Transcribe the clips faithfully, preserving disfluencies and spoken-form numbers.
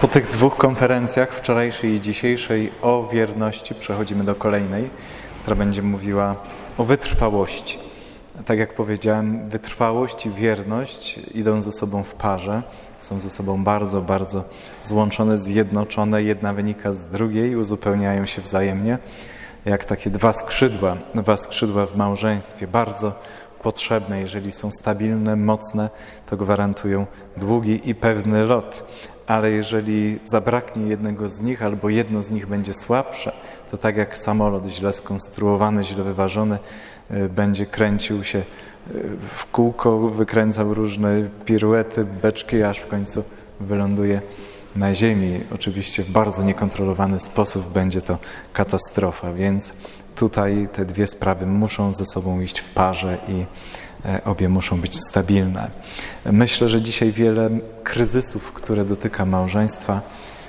Po tych dwóch konferencjach, wczorajszej i dzisiejszej, o wierności, przechodzimy do kolejnej, która będzie mówiła o wytrwałości. Tak jak powiedziałem, wytrwałość i wierność idą ze sobą w parze, są ze sobą bardzo, bardzo złączone, zjednoczone. Jedna wynika z drugiej, uzupełniają się wzajemnie, jak takie dwa skrzydła, dwa skrzydła w małżeństwie, bardzo potrzebne. Jeżeli są stabilne, mocne, to gwarantują długi i pewny lot. Ale jeżeli zabraknie jednego z nich albo jedno z nich będzie słabsze, to tak jak samolot źle skonstruowany, źle wyważony, będzie kręcił się w kółko, wykręcał różne piruety, beczki, aż w końcu wyląduje na ziemi. Oczywiście w bardzo niekontrolowany sposób będzie to katastrofa, więc tutaj te dwie sprawy muszą ze sobą iść w parze i obie muszą być stabilne. Myślę, że dzisiaj wiele kryzysów, które dotyka małżeństwa,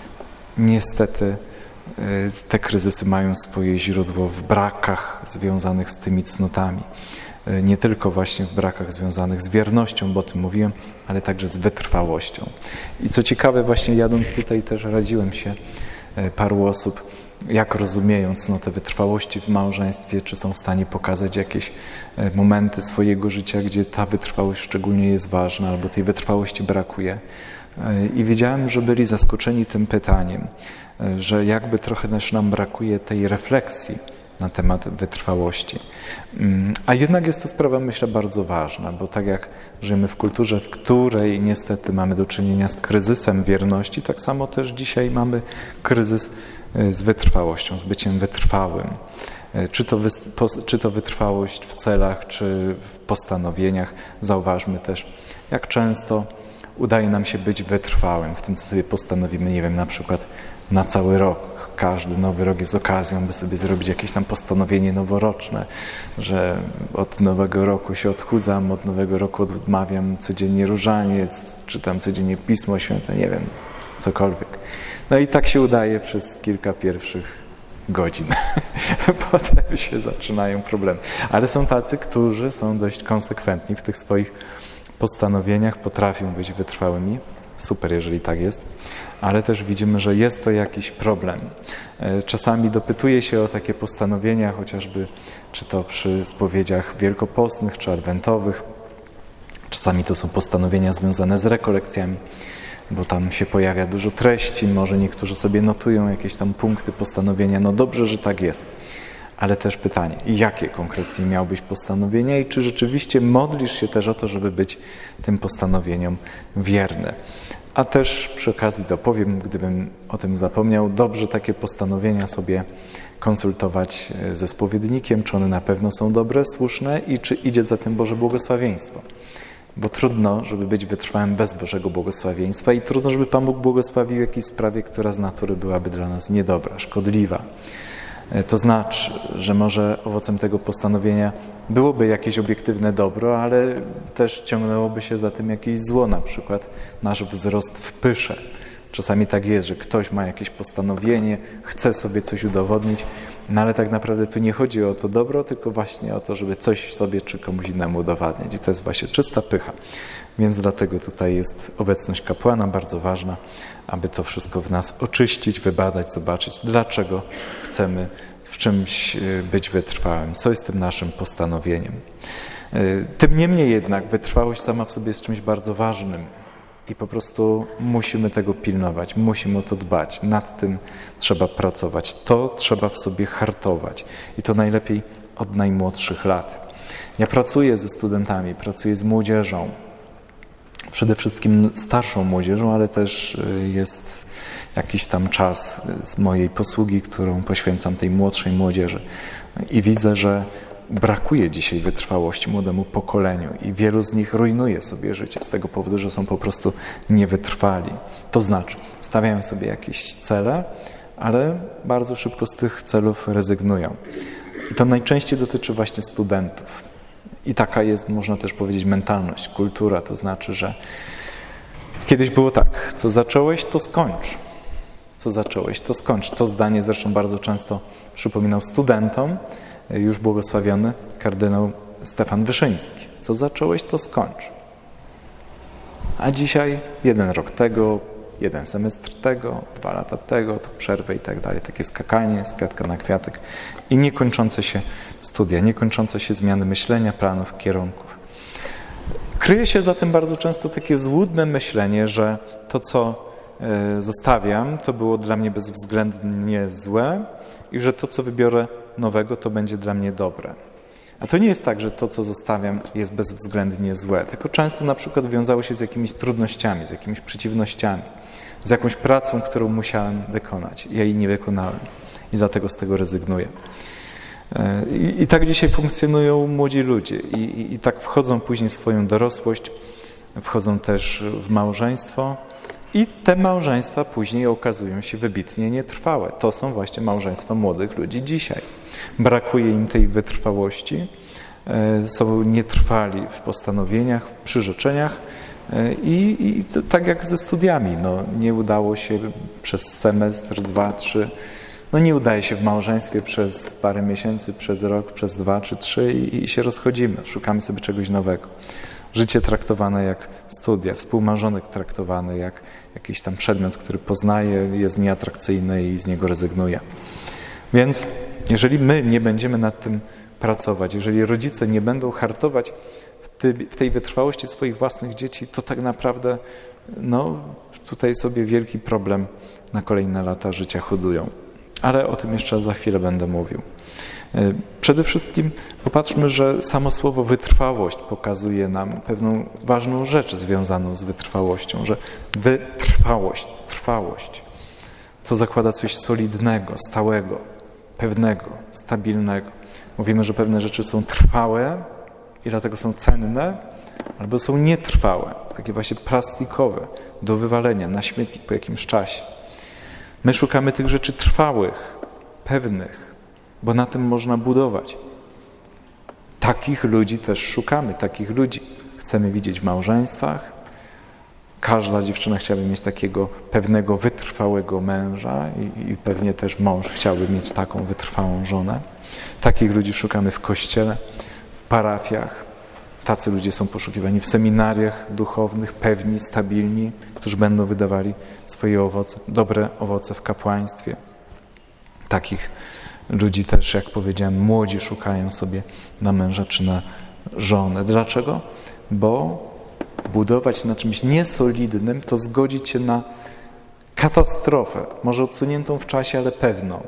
niestety te kryzysy mają swoje źródło w brakach związanych z tymi cnotami. Nie tylko właśnie w brakach związanych z wiernością, bo o tym mówiłem, ale także z wytrwałością. I co ciekawe, właśnie jadąc tutaj też radziłem się paru osób, jak rozumieją cnotę wytrwałości w małżeństwie, czy są w stanie pokazać jakieś momenty swojego życia, gdzie ta wytrwałość szczególnie jest ważna, albo tej wytrwałości brakuje. I wiedziałem, że byli zaskoczeni tym pytaniem, że jakby trochę też nam brakuje tej refleksji na temat wytrwałości. A jednak jest to sprawa, myślę, bardzo ważna, bo tak jak żyjemy w kulturze, w której niestety mamy do czynienia z kryzysem wierności, tak samo też dzisiaj mamy kryzys z wytrwałością, z byciem wytrwałym. Czy to, czy to wytrwałość w celach, czy w postanowieniach. Zauważmy też, jak często udaje nam się być wytrwałym w tym, co sobie postanowimy, nie wiem, na przykład na cały rok. Każdy nowy rok jest okazją, by sobie zrobić jakieś tam postanowienie noworoczne, że od nowego roku się odchudzam, od nowego roku odmawiam codziennie różaniec, czytam codziennie Pismo Święte, nie wiem, cokolwiek. No i tak się udaje przez kilka pierwszych godzin. Potem się zaczynają problemy. Ale są tacy, którzy są dość konsekwentni w tych swoich postanowieniach, potrafią być wytrwałymi. Super, jeżeli tak jest. Ale też widzimy, że jest to jakiś problem. Czasami dopytuje się o takie postanowienia, chociażby czy to przy spowiedziach wielkopostnych, czy adwentowych. Czasami to są postanowienia związane z rekolekcjami, bo tam się pojawia dużo treści, może niektórzy sobie notują jakieś tam punkty postanowienia. No dobrze, że tak jest. Ale też pytanie, jakie konkretnie miałbyś postanowienia i czy rzeczywiście modlisz się też o to, żeby być tym postanowieniom wierny. A też przy okazji dopowiem, gdybym o tym zapomniał, dobrze takie postanowienia sobie konsultować ze spowiednikiem, czy one na pewno są dobre, słuszne i czy idzie za tym Boże błogosławieństwo. Bo trudno, żeby być wytrwałym bez Bożego błogosławieństwa i trudno, żeby Pan Bóg błogosławił w jakiejś sprawie, która z natury byłaby dla nas niedobra, szkodliwa. To znaczy, że może owocem tego postanowienia byłoby jakieś obiektywne dobro, ale też ciągnęłoby się za tym jakieś zło, na przykład nasz wzrost w pysze. Czasami tak jest, że ktoś ma jakieś postanowienie, chce sobie coś udowodnić, no ale tak naprawdę tu nie chodzi o to dobro, tylko właśnie o to, żeby coś sobie czy komuś innemu udowadniać. I to jest właśnie czysta pycha. Więc dlatego tutaj jest obecność kapłana bardzo ważna, aby to wszystko w nas oczyścić, wybadać, zobaczyć, dlaczego chcemy w czymś być wytrwałym, co jest tym naszym postanowieniem. Tym niemniej jednak wytrwałość sama w sobie jest czymś bardzo ważnym i po prostu musimy tego pilnować, musimy o to dbać, nad tym trzeba pracować, to trzeba w sobie hartować i to najlepiej od najmłodszych lat. Ja pracuję ze studentami, pracuję z młodzieżą, przede wszystkim starszą młodzieżą, ale też jest jakiś tam czas z mojej posługi, którą poświęcam tej młodszej młodzieży. I widzę, że brakuje dzisiaj wytrwałości młodemu pokoleniu i wielu z nich rujnuje sobie życie z tego powodu, że są po prostu niewytrwali. To znaczy, stawiają sobie jakieś cele, ale bardzo szybko z tych celów rezygnują. I to najczęściej dotyczy właśnie studentów. I taka jest, można też powiedzieć, mentalność, kultura, to znaczy, że kiedyś było tak, co zacząłeś, to skończ. Co zacząłeś, to skończ. To zdanie zresztą bardzo często przypominał studentom, już błogosławiony kardynał Stefan Wyszyński. Co zacząłeś, to skończ. A dzisiaj jeden rok tego, jeden semestr tego, dwa lata tego, to przerwę i tak dalej. Takie skakanie z kwiatka na kwiatek i niekończące się studia, niekończące się zmiany myślenia, planów, kierunków. Kryje się za tym bardzo często takie złudne myślenie, że to, co zostawiam, to było dla mnie bezwzględnie złe i że to, co wybiorę nowego, to będzie dla mnie dobre. A to nie jest tak, że to, co zostawiam, jest bezwzględnie złe, tylko często na przykład wiązało się z jakimiś trudnościami, z jakimiś przeciwnościami, z jakąś pracą, którą musiałem wykonać. Ja jej nie wykonałem i dlatego z tego rezygnuję. I, i tak dzisiaj funkcjonują młodzi ludzie I, i, i tak wchodzą później w swoją dorosłość, wchodzą też w małżeństwo i te małżeństwa później okazują się wybitnie nietrwałe. To są właśnie małżeństwa młodych ludzi dzisiaj. Brakuje im tej wytrwałości, są nietrwali w postanowieniach, w przyrzeczeniach i, i to, tak jak ze studiami. No, nie udało się przez semestr, dwa, trzy, no nie udaje się w małżeństwie przez parę miesięcy, przez rok, przez dwa czy trzy i, i się rozchodzimy. Szukamy sobie czegoś nowego. Życie traktowane jak studia, współmałżonek traktowany jak jakiś tam przedmiot, który poznaje, jest nieatrakcyjny i z niego rezygnuje. Więc jeżeli my nie będziemy nad tym pracować, jeżeli rodzice nie będą hartować w, ty, w tej wytrwałości swoich własnych dzieci, to tak naprawdę no, tutaj sobie wielki problem na kolejne lata życia hodują. Ale o tym jeszcze za chwilę będę mówił. Przede wszystkim popatrzmy, że samo słowo wytrwałość pokazuje nam pewną ważną rzecz związaną z wytrwałością, że wytrwałość, trwałość to zakłada coś solidnego, stałego, pewnego, stabilnego. Mówimy, że pewne rzeczy są trwałe i dlatego są cenne, albo są nietrwałe, takie właśnie plastikowe, do wywalenia na śmietnik po jakimś czasie. My szukamy tych rzeczy trwałych, pewnych, bo na tym można budować. Takich ludzi też szukamy, takich ludzi chcemy widzieć w małżeństwach. Każda dziewczyna chciałaby mieć takiego pewnego, wytrwałego męża i, i pewnie też mąż chciałby mieć taką wytrwałą żonę. Takich ludzi szukamy w kościele, w parafiach. Tacy ludzie są poszukiwani w seminariach duchownych, pewni, stabilni, którzy będą wydawali swoje owoce, dobre owoce w kapłaństwie. Takich ludzi też, jak powiedziałem, młodzi szukają sobie na męża czy na żonę. Dlaczego? Bo budować na czymś niesolidnym to zgodzić się na katastrofę, może odsuniętą w czasie, ale pewną.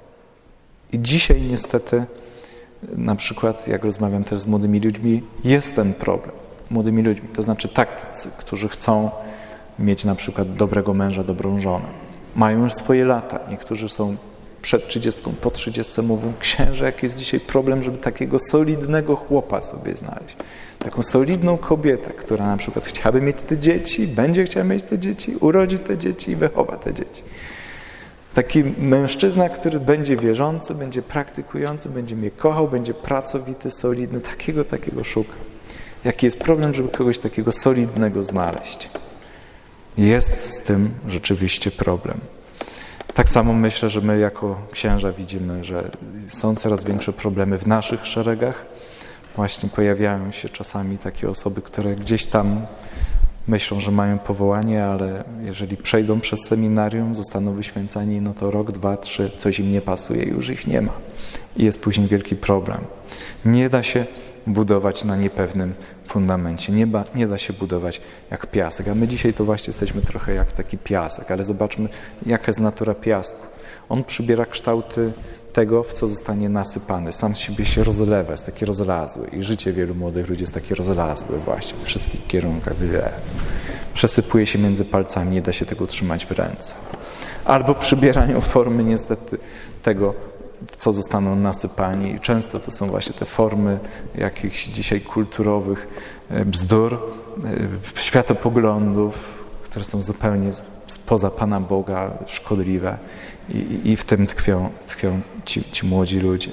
I dzisiaj niestety, na przykład jak rozmawiam też z młodymi ludźmi, jest ten problem. Młodymi ludźmi, to znaczy tacy, którzy chcą mieć na przykład dobrego męża, dobrą żonę. Mają już swoje lata. Niektórzy są przed trzydziestką, po trzydziestce mówią, księże, jaki jest dzisiaj problem, żeby takiego solidnego chłopa sobie znaleźć. Taką solidną kobietę, która na przykład chciałaby mieć te dzieci, będzie chciała mieć te dzieci, urodzi te dzieci i wychowa te dzieci. Taki mężczyzna, który będzie wierzący, będzie praktykujący, będzie mnie kochał, będzie pracowity, solidny. Takiego, takiego szuka. Jaki jest problem, żeby kogoś takiego solidnego znaleźć? Jest z tym rzeczywiście problem. Tak samo myślę, że my jako księża widzimy, że są coraz większe problemy w naszych szeregach. Właśnie pojawiają się czasami takie osoby, które gdzieś tam myślą, że mają powołanie, ale jeżeli przejdą przez seminarium, zostaną wyświęcani, no to rok, dwa, trzy, coś im nie pasuje i już ich nie ma. I jest później wielki problem. Nie da się budować na niepewnym fundamencie. Nie, ba, nie da się budować jak piasek. A my dzisiaj to właśnie jesteśmy trochę jak taki piasek, ale zobaczmy, jaka jest natura piasku. On przybiera kształty tego, w co zostanie nasypany. Sam z siebie się rozlewa, jest taki rozlazły. I życie wielu młodych ludzi jest takie rozlazłe właśnie w wszystkich kierunkach. Przesypuje się między palcami, nie da się tego trzymać w ręce. Albo przybierają formy niestety tego, w co zostaną nasypani. I często to są właśnie te formy jakichś dzisiaj kulturowych bzdur, światopoglądów, które są zupełnie spoza Pana Boga, szkodliwe. I, i w tym tkwią, tkwią ci, ci młodzi ludzie.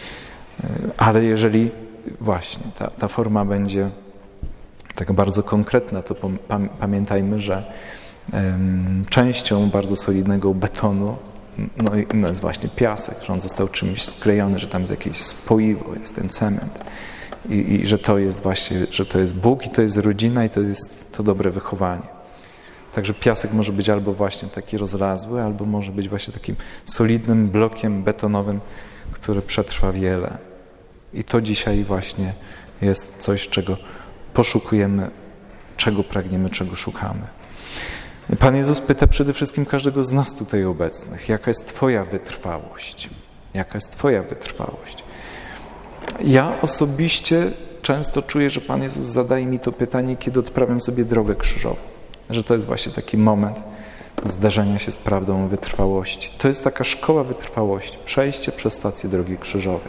Ale jeżeli właśnie ta, ta forma będzie tak bardzo konkretna, to pam, pamiętajmy, że um, częścią bardzo solidnego betonu no, no jest właśnie piasek, że on został czymś sklejony, że tam jest jakieś spoiwo, jest ten cement. I, i że to jest właśnie, że to jest Bóg i to jest rodzina i to jest to dobre wychowanie. Także piasek może być albo właśnie taki rozlazły, albo może być właśnie takim solidnym blokiem betonowym, który przetrwa wiele. I to dzisiaj właśnie jest coś, czego poszukujemy, czego pragniemy, czego szukamy. Pan Jezus pyta przede wszystkim każdego z nas tutaj obecnych, jaka jest Twoja wytrwałość? Jaka jest Twoja wytrwałość? Ja osobiście często czuję, że Pan Jezus zadaje mi to pytanie, kiedy odprawiam sobie drogę krzyżową. Że to jest właśnie taki moment zderzenia się z prawdą wytrwałości. To jest taka szkoła wytrwałości, przejście przez stację drogi krzyżowej.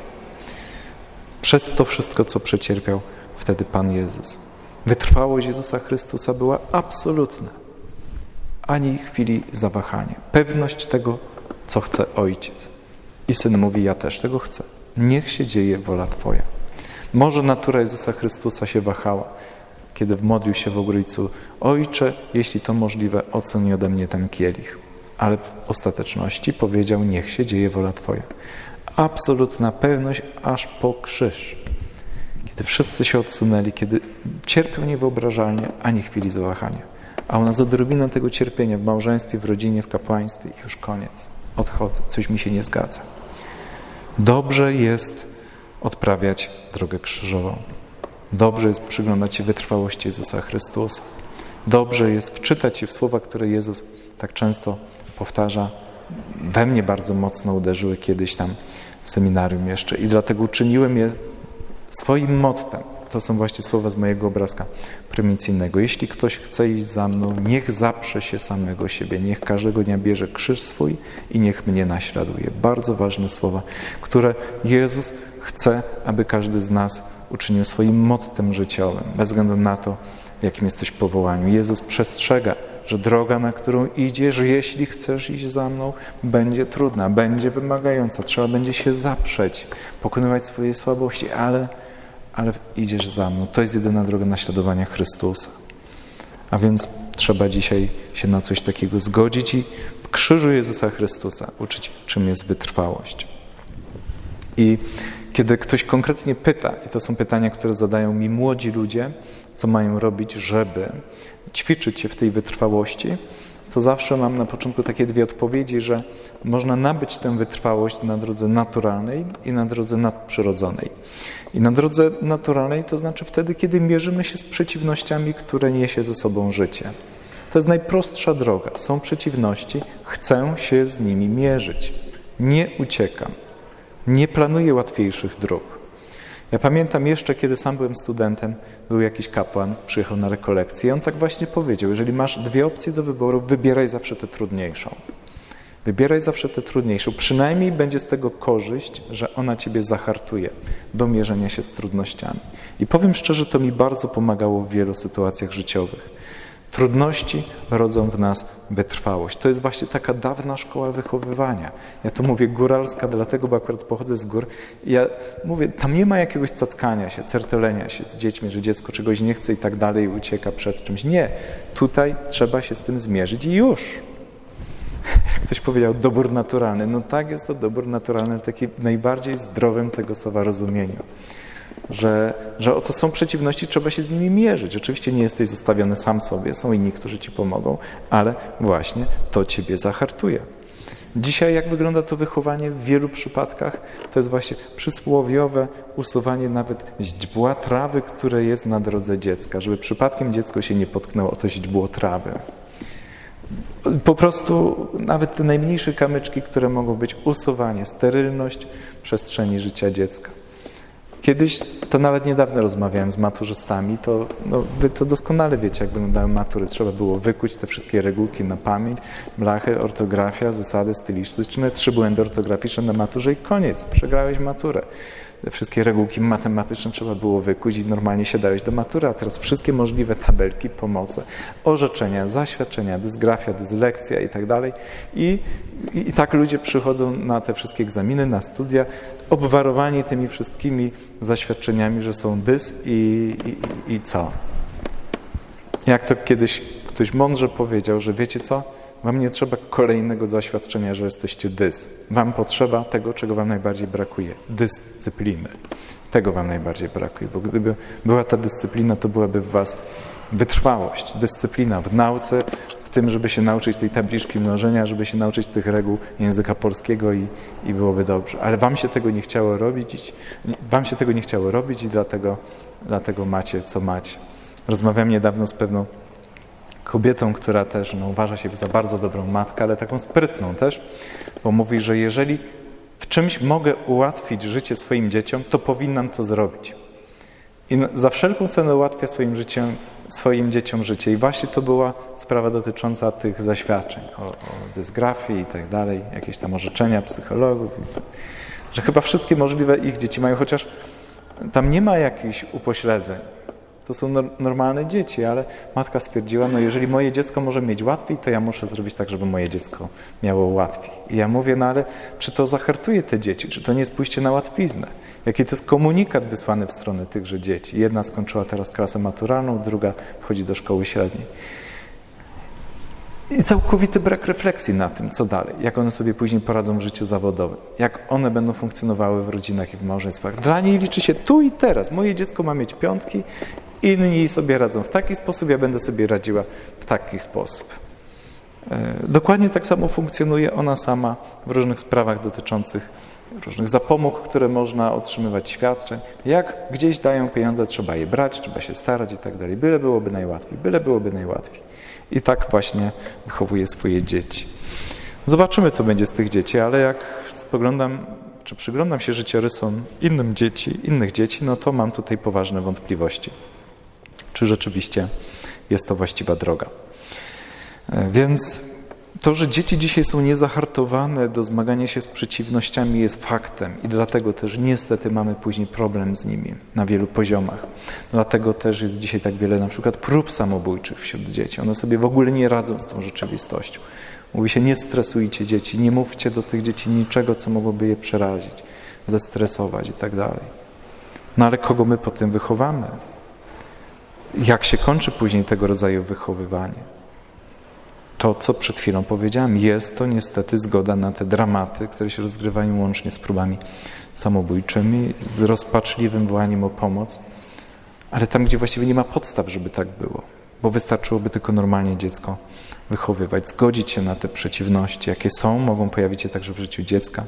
Przez to wszystko, co przecierpiał wtedy Pan Jezus. Wytrwałość Jezusa Chrystusa była absolutna. Ani chwili zawahania. Pewność tego, co chce Ojciec. I Syn mówi, ja też tego chcę. Niech się dzieje wola Twoja. Może natura Jezusa Chrystusa się wahała, kiedy modlił się w obrójcu, Ojcze, jeśli to możliwe, oceń ode mnie ten kielich. Ale w ostateczności powiedział, niech się dzieje wola Twoja. Absolutna pewność aż po krzyż. Kiedy wszyscy się odsunęli, kiedy cierpiał niewyobrażalnie, ani chwili zawahania. A u nas odrobina tego cierpienia w małżeństwie, w rodzinie, w kapłaństwie i już koniec. Odchodzę, coś mi się nie zgadza. Dobrze jest odprawiać drogę krzyżową. Dobrze jest przyglądać się wytrwałości Jezusa Chrystusa. Dobrze jest wczytać się w słowa, które Jezus tak często powtarza. We mnie bardzo mocno uderzyły kiedyś tam w seminarium jeszcze i dlatego uczyniłem je swoim mottem. To są właśnie słowa z mojego obrazka prymicyjnego. Jeśli ktoś chce iść za mną, niech zaprze się samego siebie, niech każdego dnia bierze krzyż swój i niech mnie naśladuje. Bardzo ważne słowa, które Jezus chce, aby każdy z nas uczynił swoim mottem życiowym, bez względu na to, w jakim jesteś powołaniu. Jezus przestrzega, że droga, na którą idziesz, jeśli chcesz iść za mną, będzie trudna, będzie wymagająca, trzeba będzie się zaprzeć, pokonywać swoje słabości, ale ale idziesz za mną. To jest jedyna droga naśladowania Chrystusa. A więc trzeba dzisiaj się na coś takiego zgodzić i w krzyżu Jezusa Chrystusa uczyć, czym jest wytrwałość. I kiedy ktoś konkretnie pyta, i to są pytania, które zadają mi młodzi ludzie, co mają robić, żeby ćwiczyć się w tej wytrwałości, to zawsze mam na początku takie dwie odpowiedzi, że można nabyć tę wytrwałość na drodze naturalnej i na drodze nadprzyrodzonej. I na drodze naturalnej to znaczy wtedy, kiedy mierzymy się z przeciwnościami, które niesie ze sobą życie. To jest najprostsza droga. Są przeciwności, chcę się z nimi mierzyć. Nie uciekam. Nie planuję łatwiejszych dróg. Ja pamiętam jeszcze, kiedy sam byłem studentem, był jakiś kapłan, przyjechał na rekolekcję i on tak właśnie powiedział, jeżeli masz dwie opcje do wyboru, wybieraj zawsze tę trudniejszą. Wybieraj zawsze tę trudniejszą. Przynajmniej będzie z tego korzyść, że ona ciebie zahartuje do mierzenia się z trudnościami. I powiem szczerze, to mi bardzo pomagało w wielu sytuacjach życiowych. Trudności rodzą w nas wytrwałość. To jest właśnie taka dawna szkoła wychowywania. Ja tu mówię góralska, dlatego, bo akurat pochodzę z gór. I ja mówię, tam nie ma jakiegoś cackania się, certelenia się z dziećmi, że dziecko czegoś nie chce i tak dalej i ucieka przed czymś. Nie. Tutaj trzeba się z tym zmierzyć i już. Ktoś powiedział dobór naturalny. No tak, jest to dobór naturalny w takim najbardziej zdrowym tego słowa rozumieniu. Że, że oto są przeciwności, trzeba się z nimi mierzyć. Oczywiście nie jesteś zostawiony sam sobie, są inni, którzy ci pomogą, ale właśnie to ciebie zahartuje. Dzisiaj jak wygląda to wychowanie w wielu przypadkach? To jest właśnie przysłowiowe usuwanie nawet źdźbła trawy, które jest na drodze dziecka, żeby przypadkiem dziecko się nie potknęło o to źdźbło trawy. Po prostu nawet te najmniejsze kamyczki, które mogą być usuwanie, sterylność przestrzeni życia dziecka. Kiedyś, to nawet niedawno rozmawiałem z maturzystami, to no, wy to doskonale wiecie, jak wyglądały matury. Trzeba było wykuć te wszystkie regułki na pamięć, blachy, ortografia, zasady stylistyczne, trzy błędy ortograficzne na maturze i koniec, przegrałeś maturę. Te wszystkie regułki matematyczne trzeba było wykuć i normalnie siadałeś do matury, a teraz wszystkie możliwe tabelki, pomoce, orzeczenia, zaświadczenia, dysgrafia, dyslekcja i tak dalej. I, i tak ludzie przychodzą na te wszystkie egzaminy, na studia, obwarowani tymi wszystkimi zaświadczeniami, że są dys i, i, i co? Jak to kiedyś ktoś mądrze powiedział, że wiecie co? Wam nie trzeba kolejnego zaświadczenia, że jesteście dys. Wam potrzeba tego, czego wam najbardziej brakuje. Dyscypliny. Tego wam najbardziej brakuje, bo gdyby była ta dyscyplina, to byłaby w was wytrwałość, dyscyplina w nauce, w tym, żeby się nauczyć tej tabliczki mnożenia, żeby się nauczyć tych reguł języka polskiego i, i byłoby dobrze. Ale wam się tego nie chciało robić, wam się tego nie chciało robić i dlatego, dlatego macie, co macie. Rozmawiałem niedawno z pewną kobietą, która też no, uważa się za bardzo dobrą matkę, ale taką sprytną też, bo mówi, że jeżeli w czymś mogę ułatwić życie swoim dzieciom, to powinnam to zrobić. I za wszelką cenę ułatwia swoim życiem, swoim dzieciom życie. I właśnie to była sprawa dotycząca tych zaświadczeń o, o dysgrafii i tak dalej, jakieś tam orzeczenia psychologów, że chyba wszystkie możliwe ich dzieci mają, chociaż tam nie ma jakichś upośledzeń. To są normalne dzieci, ale matka stwierdziła, no jeżeli moje dziecko może mieć łatwiej, to ja muszę zrobić tak, żeby moje dziecko miało łatwiej. I ja mówię, no ale czy to zahartuje te dzieci? Czy to nie jest pójście na łatwiznę? Jaki to jest komunikat wysłany w stronę tychże dzieci? Jedna skończyła teraz klasę maturalną, druga wchodzi do szkoły średniej. I całkowity brak refleksji na tym, co dalej, jak one sobie później poradzą w życiu zawodowym, jak one będą funkcjonowały w rodzinach i w małżeństwach. Dla niej liczy się tu i teraz. Moje dziecko ma mieć piątki, inni sobie radzą w taki sposób, ja będę sobie radziła w taki sposób. Dokładnie tak samo funkcjonuje ona sama w różnych sprawach dotyczących różnych zapomóg, które można otrzymywać, świadczeń. Jak gdzieś dają pieniądze, trzeba je brać, trzeba się starać i tak dalej. Byle byłoby najłatwiej, byle byłoby najłatwiej. I tak właśnie wychowuje swoje dzieci. Zobaczymy, co będzie z tych dzieci, ale jak spoglądam, czy przyglądam się życiorysom innym dzieci, innych dzieci, no to mam tutaj poważne wątpliwości. Czy rzeczywiście jest to właściwa droga. Więc to, że dzieci dzisiaj są niezahartowane do zmagania się z przeciwnościami, jest faktem i dlatego też niestety mamy później problem z nimi na wielu poziomach. Dlatego też jest dzisiaj tak wiele na przykład prób samobójczych wśród dzieci. One sobie w ogóle nie radzą z tą rzeczywistością. Mówi się, nie stresujcie dzieci, nie mówcie do tych dzieci niczego, co mogłoby je przerazić, zestresować i tak dalej. No ale kogo my po tym wychowamy? Jak się kończy później tego rodzaju wychowywanie? To, co przed chwilą powiedziałem, jest to niestety zgoda na te dramaty, które się rozgrywają łącznie z próbami samobójczymi, z rozpaczliwym wołaniem o pomoc, ale tam, gdzie właściwie nie ma podstaw, żeby tak było, bo wystarczyłoby tylko normalnie dziecko wychowywać, zgodzić się na te przeciwności, jakie są, mogą pojawić się także w życiu dziecka.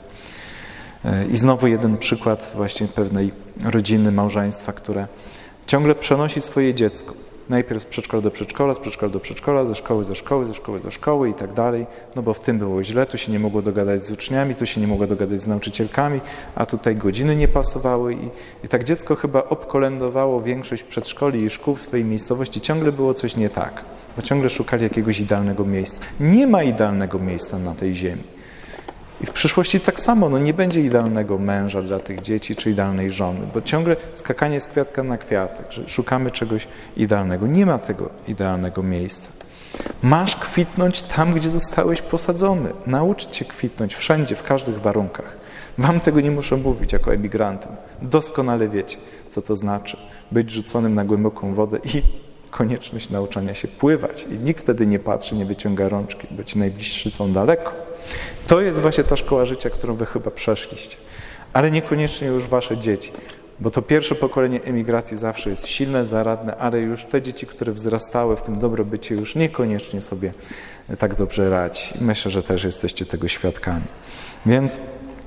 I znowu jeden przykład właśnie pewnej rodziny, małżeństwa, które ciągle przenosi swoje dziecko. Najpierw z przedszkola do przedszkola, z przedszkola do przedszkola, ze szkoły do szkoły, ze szkoły do szkoły i tak dalej, no bo w tym było źle, tu się nie mogło dogadać z uczniami, tu się nie mogło dogadać z nauczycielkami, a tutaj godziny nie pasowały i, i tak dziecko chyba obkolędowało większość przedszkoli i szkół w swojej miejscowości. Ciągle było coś nie tak, bo ciągle szukali jakiegoś idealnego miejsca. Nie ma idealnego miejsca na tej ziemi. I w przyszłości tak samo, no nie będzie idealnego męża dla tych dzieci, czy idealnej żony, bo ciągle skakanie z kwiatka na kwiatek, że szukamy czegoś idealnego. Nie ma tego idealnego miejsca. Masz kwitnąć tam, gdzie zostałeś posadzony. Naucz się kwitnąć wszędzie, w każdych warunkach. Wam tego nie muszę mówić jako emigrantem. Doskonale wiecie, co to znaczy być rzuconym na głęboką wodę i konieczność nauczania się pływać. I nikt wtedy nie patrzy, nie wyciąga rączki, bo ci najbliżsi są daleko. To jest właśnie ta szkoła życia, którą wy chyba przeszliście. Ale niekoniecznie już wasze dzieci. Bo to pierwsze pokolenie emigracji zawsze jest silne, zaradne, ale już te dzieci, które wzrastały w tym dobrobycie, już niekoniecznie sobie tak dobrze radzi. Myślę, że też jesteście tego świadkami. Więc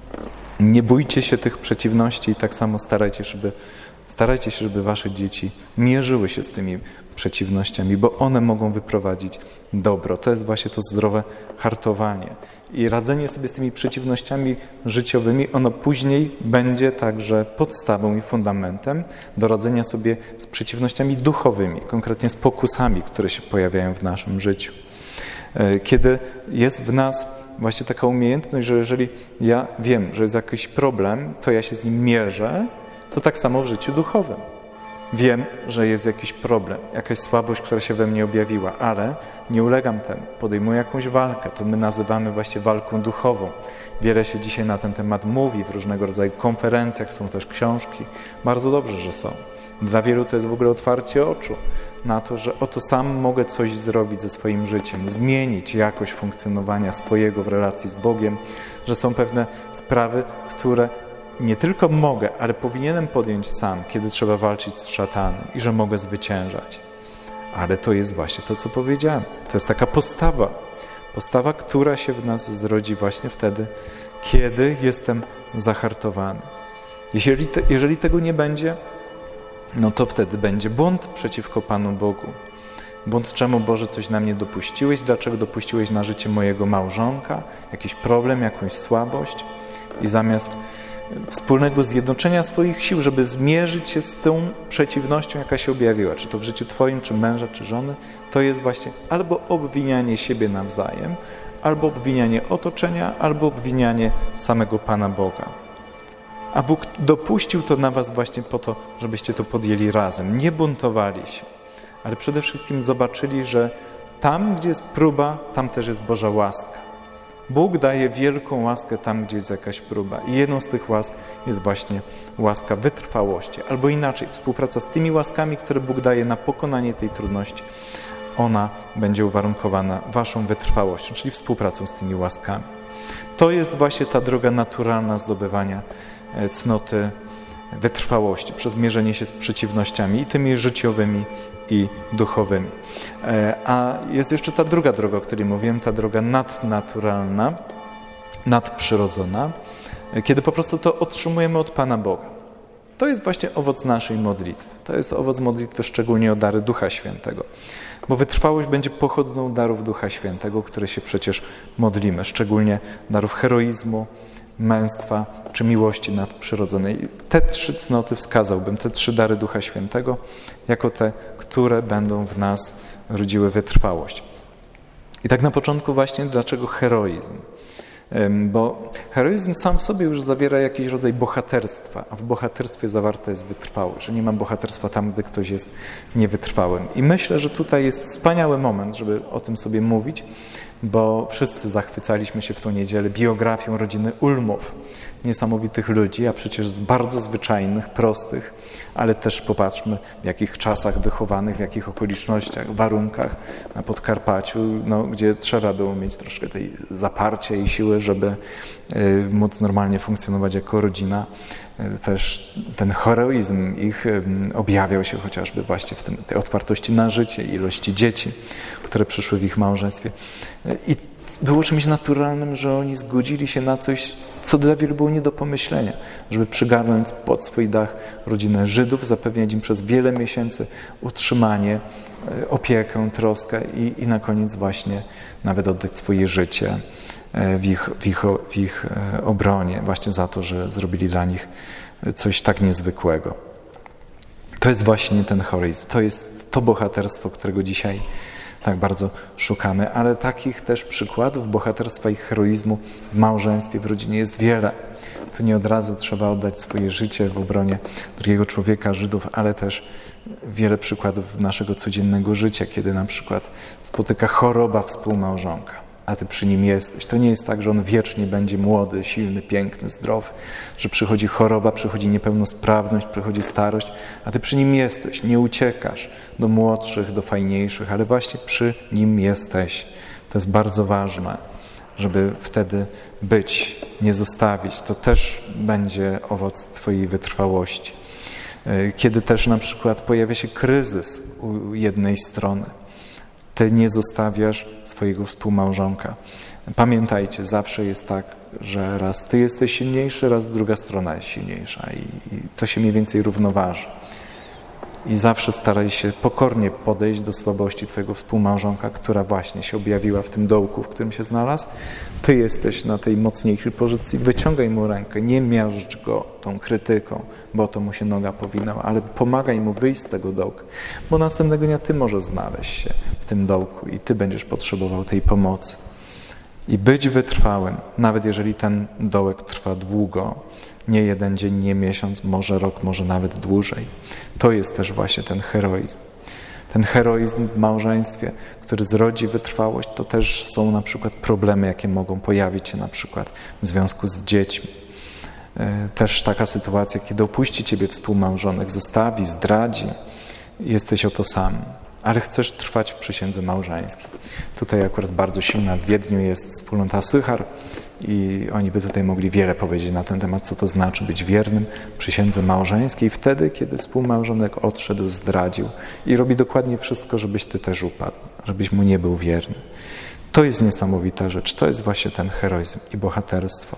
nie bójcie się tych przeciwności i tak samo starajcie, żeby, starajcie się, żeby wasze dzieci mierzyły się z tymi przeciwnościami, bo one mogą wyprowadzić dobro. To jest właśnie to zdrowe hartowanie. I radzenie sobie z tymi przeciwnościami życiowymi, ono później będzie także podstawą i fundamentem do radzenia sobie z przeciwnościami duchowymi, konkretnie z pokusami, które się pojawiają w naszym życiu. Kiedy jest w nas właśnie taka umiejętność, że jeżeli ja wiem, że jest jakiś problem, to ja się z nim mierzę, to tak samo w życiu duchowym. Wiem, że jest jakiś problem, jakaś słabość, która się we mnie objawiła, ale nie ulegam temu. Podejmuję jakąś walkę. To my nazywamy właśnie walką duchową. Wiele się dzisiaj na ten temat mówi, w różnego rodzaju konferencjach są też książki. Bardzo dobrze, że są. Dla wielu to jest w ogóle otwarcie oczu na to, że oto sam mogę coś zrobić ze swoim życiem, zmienić jakość funkcjonowania swojego w relacji z Bogiem, że są pewne sprawy, które nie tylko mogę, ale powinienem podjąć sam, kiedy trzeba walczyć z szatanem i że mogę zwyciężać. ale to jest właśnie to, co powiedziałem. To jest taka postawa. Postawa, która się w nas zrodzi właśnie wtedy, kiedy jestem zahartowany. Jeżeli, te, jeżeli tego nie będzie, no to wtedy będzie bunt przeciwko Panu Bogu. Bunt, czemu Boże coś na mnie dopuściłeś, dlaczego dopuściłeś na życie mojego małżonka, jakiś problem, jakąś słabość i zamiast wspólnego zjednoczenia swoich sił, żeby zmierzyć się z tą przeciwnością, jaka się objawiła, czy to w życiu Twoim, czy męża, czy żony, to jest właśnie albo obwinianie siebie nawzajem, albo obwinianie otoczenia, albo obwinianie samego Pana Boga. A Bóg dopuścił to na was właśnie po to, żebyście to podjęli razem, nie buntowali się, ale przede wszystkim zobaczyli, że tam, gdzie jest próba, tam też jest Boża łaska. Bóg daje wielką łaskę tam, gdzie jest jakaś próba. I jedną z tych łask jest właśnie łaska wytrwałości. Albo inaczej, współpraca z tymi łaskami, które Bóg daje na pokonanie tej trudności. Ona będzie uwarunkowana waszą wytrwałością, czyli współpracą z tymi łaskami. To jest właśnie ta droga naturalna zdobywania cnoty wytrwałości, przez mierzenie się z przeciwnościami i tymi życiowymi, i duchowymi. A jest jeszcze ta druga droga, o której mówiłem, ta droga nadnaturalna, nadprzyrodzona, kiedy po prostu to otrzymujemy od Pana Boga. To jest właśnie owoc naszej modlitwy. To jest owoc modlitwy szczególnie o dary Ducha Świętego. Bo wytrwałość będzie pochodną darów Ducha Świętego, które się przecież modlimy, szczególnie darów heroizmu, męstwa czy miłości nadprzyrodzonej. Te trzy cnoty wskazałbym, te trzy dary Ducha Świętego, jako te, które będą w nas rodziły wytrwałość. I tak na początku właśnie, dlaczego heroizm? Bo heroizm sam w sobie już zawiera jakiś rodzaj bohaterstwa, a w bohaterstwie zawarta jest wytrwałość, że nie ma bohaterstwa tam, gdy ktoś jest niewytrwałym. I myślę, że tutaj jest wspaniały moment, żeby o tym sobie mówić, bo wszyscy zachwycaliśmy się w tą niedzielę biografią rodziny Ulmów, niesamowitych ludzi, a przecież z bardzo zwyczajnych, prostych, ale też popatrzmy, w jakich czasach wychowanych, w jakich okolicznościach, warunkach na Podkarpaciu, no, gdzie trzeba było mieć troszkę tej zaparcia i siły, żeby y, móc normalnie funkcjonować jako rodzina. Y, też ten heroizm ich y, objawiał się chociażby właśnie w tym, tej otwartości na życie, ilości dzieci, które przyszły w ich małżeństwie. Y, I było czymś naturalnym, że oni zgodzili się na coś, co dla wielu było nie do pomyślenia, żeby przygarnąć pod swój dach rodzinę Żydów, zapewniać im przez wiele miesięcy utrzymanie, opiekę, troskę i, i na koniec właśnie nawet oddać swoje życie w ich, w, ich, w ich obronie, właśnie za to, że zrobili dla nich coś tak niezwykłego. To jest właśnie ten heroizm, to jest to bohaterstwo, którego dzisiaj tak bardzo szukamy, ale takich też przykładów bohaterstwa i heroizmu w małżeństwie, w rodzinie jest wiele. Tu nie od razu trzeba oddać swoje życie w obronie drugiego człowieka, Żydów, ale też wiele przykładów naszego codziennego życia, kiedy na przykład spotyka choroba współmałżonka, a ty przy nim jesteś. To nie jest tak, że on wiecznie będzie młody, silny, piękny, zdrowy, że przychodzi choroba, przychodzi niepełnosprawność, przychodzi starość, a ty przy nim jesteś, nie uciekasz do młodszych, do fajniejszych, ale właśnie przy nim jesteś. To jest bardzo ważne, żeby wtedy być, nie zostawić. To też będzie owoc twojej wytrwałości. Kiedy też na przykład pojawia się kryzys u jednej strony, ty nie zostawiasz swojego współmałżonka. Pamiętajcie, zawsze jest tak, że raz ty jesteś silniejszy, raz druga strona jest silniejsza i, i to się mniej więcej równoważy. I zawsze staraj się pokornie podejść do słabości twojego współmałżonka, która właśnie się objawiła w tym dołku, w którym się znalazł. Ty jesteś na tej mocniejszej pozycji, wyciągaj mu rękę, nie miażdż go tą krytyką, bo to mu się noga powinęła, ale pomagaj mu wyjść z tego dołka, bo następnego dnia ty możesz znaleźć się w tym dołku i ty będziesz potrzebował tej pomocy. I być wytrwałym, nawet jeżeli ten dołek trwa długo, nie jeden dzień, nie miesiąc, może rok, może nawet dłużej. To jest też właśnie ten heroizm. Ten heroizm w małżeństwie, który zrodzi wytrwałość, to też są na przykład problemy, jakie mogą pojawić się na przykład w związku z dziećmi. Też taka sytuacja, kiedy opuści ciebie współmałżonek, zostawi, zdradzi, jesteś oto sam, ale chcesz trwać w przysiędze małżeńskiej. Tutaj akurat bardzo silna w Wiedniu jest wspólnota Sychar i oni by tutaj mogli wiele powiedzieć na ten temat, co to znaczy być wiernym przysiędze małżeńskiej wtedy, kiedy współmałżonek odszedł, zdradził i robi dokładnie wszystko, żebyś ty też upadł, żebyś mu nie był wierny. To jest niesamowita rzecz, to jest właśnie ten heroizm i bohaterstwo.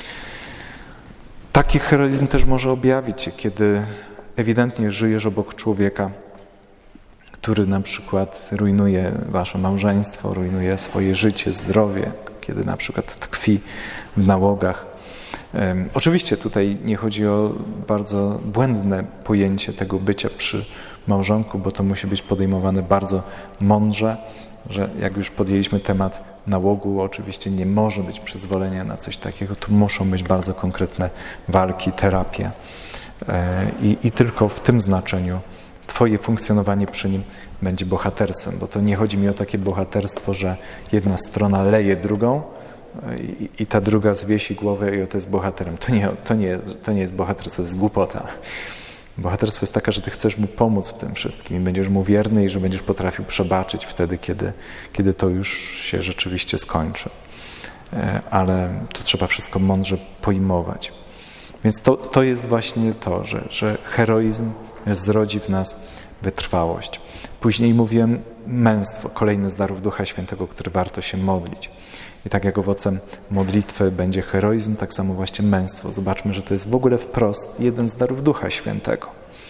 Taki heroizm też może objawić się, kiedy ewidentnie żyjesz obok człowieka, który na przykład rujnuje wasze małżeństwo, rujnuje swoje życie, zdrowie, kiedy na przykład tkwi w nałogach. Um, oczywiście tutaj nie chodzi o bardzo błędne pojęcie tego bycia przy małżonku, bo to musi być podejmowane bardzo mądrze, że jak już podjęliśmy temat nałogu, oczywiście nie może być przyzwolenia na coś takiego. Tu muszą być bardzo konkretne walki, terapie e, i, i tylko w tym znaczeniu twoje funkcjonowanie przy nim będzie bohaterstwem, bo to nie chodzi mi o takie bohaterstwo, że jedna strona leje drugą i, i ta druga zwiesi głowę i oto jest bohaterem. To nie, to, nie, to nie jest bohaterstwo, to jest głupota. Bohaterstwo jest taka, że ty chcesz mu pomóc w tym wszystkim i będziesz mu wierny i że będziesz potrafił przebaczyć wtedy, kiedy, kiedy to już się rzeczywiście skończy. Ale to trzeba wszystko mądrze pojmować. Więc to, to jest właśnie to, że, że heroizm zrodzi w nas wytrwałość. Później mówiłem męstwo, kolejny z darów Ducha Świętego, który warto się modlić. I tak jak owocem modlitwy będzie heroizm, tak samo właśnie męstwo. Zobaczmy, że to jest w ogóle wprost jeden z darów Ducha Świętego.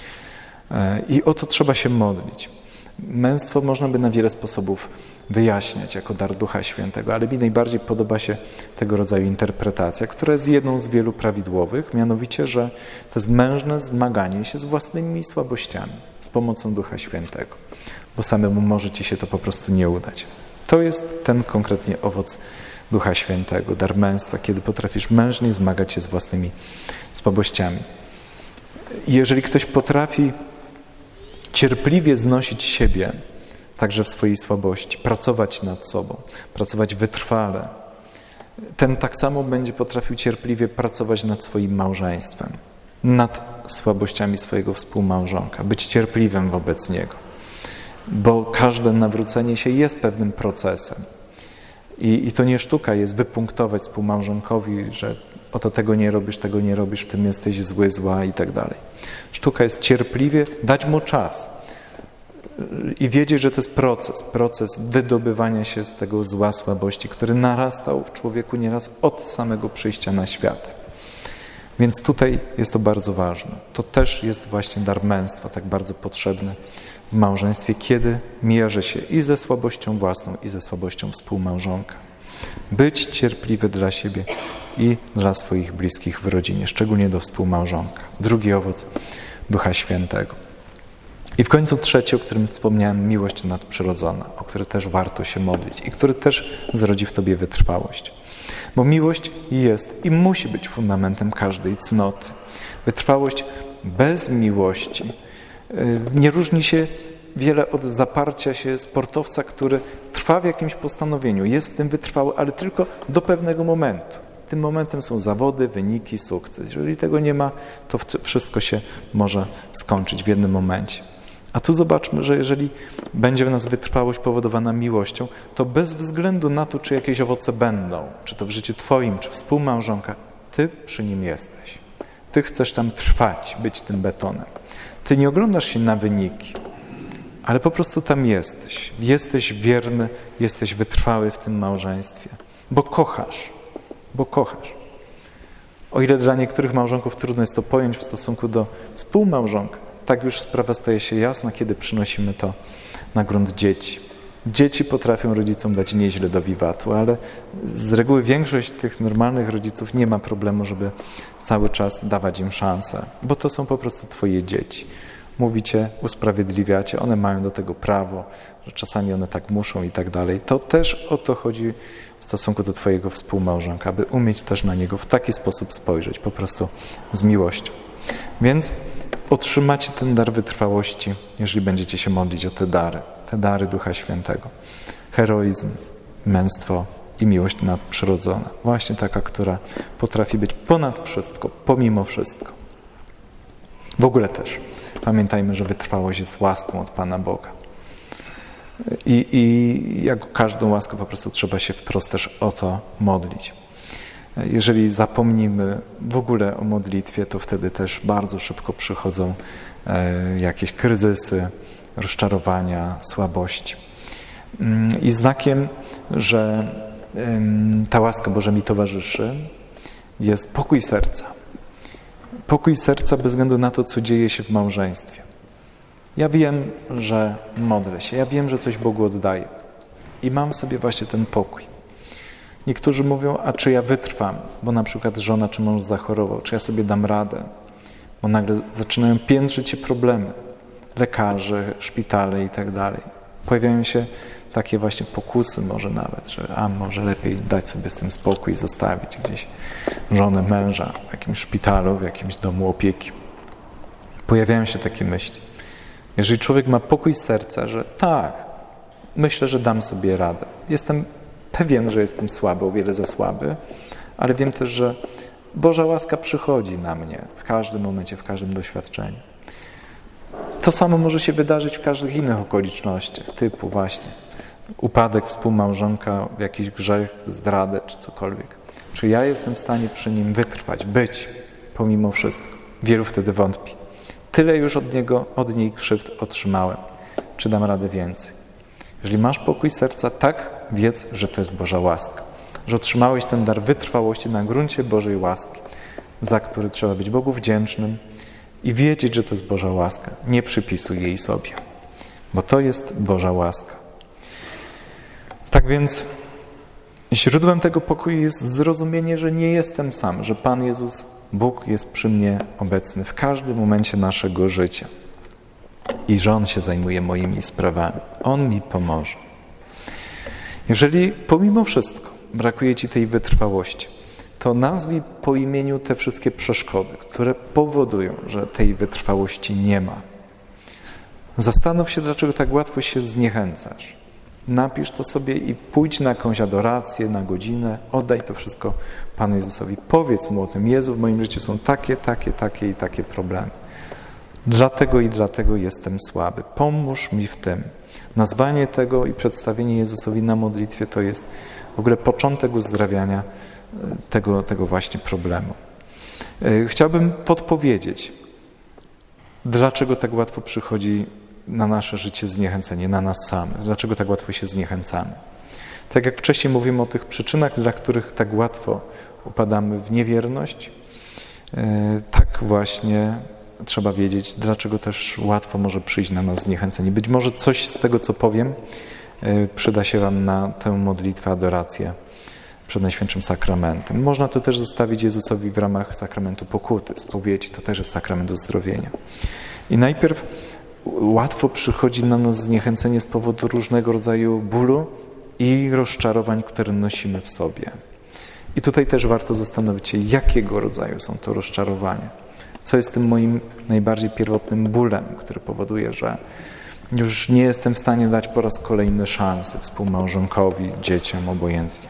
I o to trzeba się modlić. Męstwo można by na wiele sposobów wyjaśniać jako dar Ducha Świętego, ale mi najbardziej podoba się tego rodzaju interpretacja, która jest jedną z wielu prawidłowych, mianowicie, że to jest mężne zmaganie się z własnymi słabościami z pomocą Ducha Świętego, bo samemu może ci się to po prostu nie udać. To jest ten konkretnie owoc Ducha Świętego, dar męstwa, kiedy potrafisz mężnie zmagać się z własnymi słabościami. Jeżeli ktoś potrafi cierpliwie znosić siebie, także w swojej słabości, pracować nad sobą, pracować wytrwale, ten tak samo będzie potrafił cierpliwie pracować nad swoim małżeństwem, nad słabościami swojego współmałżonka, być cierpliwym wobec niego. Bo każde nawrócenie się jest pewnym procesem. I, i to nie sztuka jest wypunktować współmałżonkowi, że oto tego nie robisz, tego nie robisz, w tym jesteś zły, zła i tak dalej. Sztuka jest cierpliwie dać mu czas i wiedzieć, że to jest proces, proces wydobywania się z tego zła, słabości, który narastał w człowieku nieraz od samego przyjścia na świat. Więc tutaj jest to bardzo ważne. To też jest właśnie dar męstwa, tak bardzo potrzebny w małżeństwie, kiedy mierzy się i ze słabością własną, i ze słabością współmałżonka. Być cierpliwy dla siebie i dla swoich bliskich w rodzinie, szczególnie do współmałżonka. Drugi owoc Ducha Świętego. I w końcu trzeci, o którym wspomniałem, miłość nadprzyrodzona, o który też warto się modlić i który też zrodzi w tobie wytrwałość. Bo miłość jest i musi być fundamentem każdej cnoty. Wytrwałość bez miłości nie różni się wiele od zaparcia się sportowca, który trwa w jakimś postanowieniu, jest w tym wytrwały, ale tylko do pewnego momentu. Tym momentem są zawody, wyniki, sukces. Jeżeli tego nie ma, to wszystko się może skończyć w jednym momencie. A tu zobaczmy, że jeżeli będzie w nas wytrwałość powodowana miłością, to bez względu na to, czy jakieś owoce będą, czy to w życiu twoim, czy współmałżonka, ty przy nim jesteś. Ty chcesz tam trwać, być tym betonem. Ty nie oglądasz się na wyniki, ale po prostu tam jesteś. Jesteś wierny, jesteś wytrwały w tym małżeństwie, bo kochasz, bo kochasz. O ile dla niektórych małżonków trudno jest to pojąć w stosunku do współmałżonka, tak już sprawa staje się jasna, kiedy przynosimy to na grunt dzieci. Dzieci potrafią rodzicom dać nieźle do wiwatu, ale z reguły większość tych normalnych rodziców nie ma problemu, żeby cały czas dawać im szansę, bo to są po prostu twoje dzieci. Mówicie, usprawiedliwiacie, one mają do tego prawo, że czasami one tak muszą i tak dalej. To też o to chodzi w stosunku do twojego współmałżonka, aby umieć też na niego w taki sposób spojrzeć, po prostu z miłością. Więc otrzymacie ten dar wytrwałości, jeżeli będziecie się modlić o te dary, te dary Ducha Świętego. Heroizm, męstwo i miłość nadprzyrodzona. Właśnie taka, która potrafi być ponad wszystko, pomimo wszystko. W ogóle też pamiętajmy, że wytrwałość jest łaską od Pana Boga. I, i jak każdą łaskę po prostu trzeba się wprost też o to modlić. Jeżeli zapomnimy w ogóle o modlitwie, to wtedy też bardzo szybko przychodzą jakieś kryzysy, rozczarowania, słabości. I znakiem, że ta łaska Boża mi towarzyszy, jest pokój serca. Pokój serca bez względu na to, co dzieje się w małżeństwie. Ja wiem, że modlę się, ja wiem, że coś Bogu oddaję i mam sobie właśnie ten pokój. Niektórzy mówią, a czy ja wytrwam, bo na przykład żona czy mąż zachorował, czy ja sobie dam radę, bo nagle zaczynają piętrzyć się problemy, lekarze, szpitale i tak dalej. Pojawiają się takie właśnie pokusy może nawet, że a może lepiej dać sobie z tym spokój i zostawić gdzieś żonę, męża w jakimś szpitalu, w jakimś domu opieki. Pojawiają się takie myśli. Jeżeli człowiek ma pokój serca, że tak, myślę, że dam sobie radę. Jestem pewien, że jestem słaby, o wiele za słaby, ale wiem też, że Boża łaska przychodzi na mnie w każdym momencie, w każdym doświadczeniu. To samo może się wydarzyć w każdych innych okolicznościach, typu właśnie upadek współmałżonka, jakiś grzech, zdradę czy cokolwiek. Czy ja jestem w stanie przy nim wytrwać, być pomimo wszystko? Wielu wtedy wątpi. Tyle już od niego, od niej krzywd otrzymałem. Czy dam radę więcej? Jeżeli masz pokój serca, tak wiedz, że to jest Boża łaska. Że otrzymałeś ten dar wytrwałości na gruncie Bożej łaski, za który trzeba być Bogu wdzięcznym i wiedzieć, że to jest Boża łaska. Nie przypisuj jej sobie, bo to jest Boża łaska. Tak więc źródłem tego pokoju jest zrozumienie, że nie jestem sam, że Pan Jezus, Bóg jest przy mnie obecny w każdym momencie naszego życia i że On się zajmuje moimi sprawami. On mi pomoże. Jeżeli pomimo wszystko brakuje Ci tej wytrwałości, to nazwij po imieniu te wszystkie przeszkody, które powodują, że tej wytrwałości nie ma. Zastanów się, dlaczego tak łatwo się zniechęcasz. Napisz to sobie i pójdź na jakąś adorację, na godzinę, oddaj to wszystko Panu Jezusowi. Powiedz Mu o tym: Jezu, w moim życiu są takie, takie, takie i takie problemy. Dlatego i dlatego jestem słaby. Pomóż mi w tym. Nazwanie tego i przedstawienie Jezusowi na modlitwie to jest w ogóle początek uzdrawiania tego, tego właśnie problemu. Chciałbym podpowiedzieć, dlaczego tak łatwo przychodzi na nasze życie zniechęcenie, na nas samych. Dlaczego tak łatwo się zniechęcamy. Tak jak wcześniej mówimy o tych przyczynach, dla których tak łatwo upadamy w niewierność, tak właśnie trzeba wiedzieć, dlaczego też łatwo może przyjść na nas zniechęcenie. Być może coś z tego, co powiem, przyda się Wam na tę modlitwę, adorację przed Najświętszym Sakramentem. Można to też zostawić Jezusowi w ramach sakramentu pokuty, spowiedzi. To też jest sakrament uzdrowienia. I najpierw łatwo przychodzi na nas zniechęcenie z powodu różnego rodzaju bólu i rozczarowań, które nosimy w sobie. I tutaj też warto zastanowić się, jakiego rodzaju są to rozczarowania. Co jest tym moim najbardziej pierwotnym bólem, który powoduje, że już nie jestem w stanie dać po raz kolejny szansy współmałżonkowi, dzieciom, obojętnie.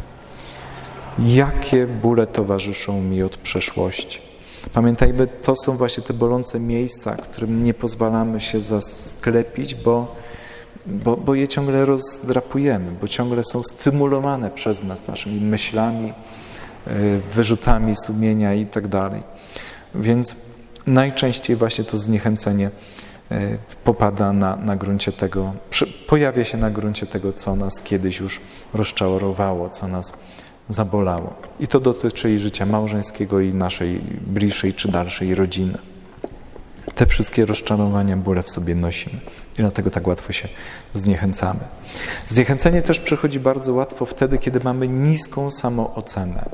Jakie bóle towarzyszą mi od przeszłości? Pamiętajmy, to są właśnie te bolące miejsca, którym nie pozwalamy się zasklepić, bo, bo, bo je ciągle rozdrapujemy, bo ciągle są stymulowane przez nas naszymi myślami, wyrzutami sumienia i tak dalej. Więc najczęściej właśnie to zniechęcenie popada na, na gruncie tego, pojawia się na gruncie tego, co nas kiedyś już rozczarowało, co nas zabolało. I to dotyczy i życia małżeńskiego, i naszej bliższej czy dalszej rodziny. Te wszystkie rozczarowania, bóle w sobie nosimy. I dlatego tak łatwo się zniechęcamy. Zniechęcenie też przychodzi bardzo łatwo wtedy, kiedy mamy niską samoocenę.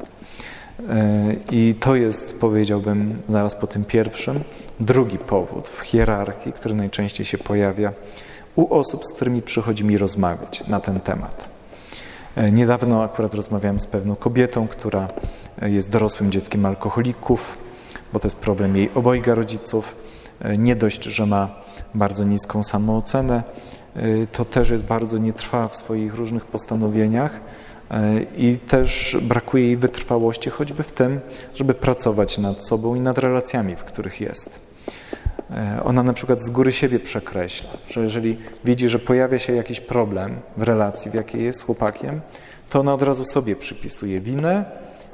I to jest, powiedziałbym, zaraz po tym pierwszym, drugi powód w hierarchii, który najczęściej się pojawia u osób, z którymi przychodzi mi rozmawiać na ten temat. Niedawno akurat rozmawiałem z pewną kobietą, która jest dorosłym dzieckiem alkoholików, bo to jest problem jej obojga rodziców. Nie dość, że ma bardzo niską samoocenę, to też jest bardzo nietrwała w swoich różnych postanowieniach i też brakuje jej wytrwałości, choćby w tym, żeby pracować nad sobą i nad relacjami, w których jest. Ona na przykład z góry siebie przekreśla, że jeżeli widzi, że pojawia się jakiś problem w relacji, w jakiej jest z chłopakiem, to ona od razu sobie przypisuje winę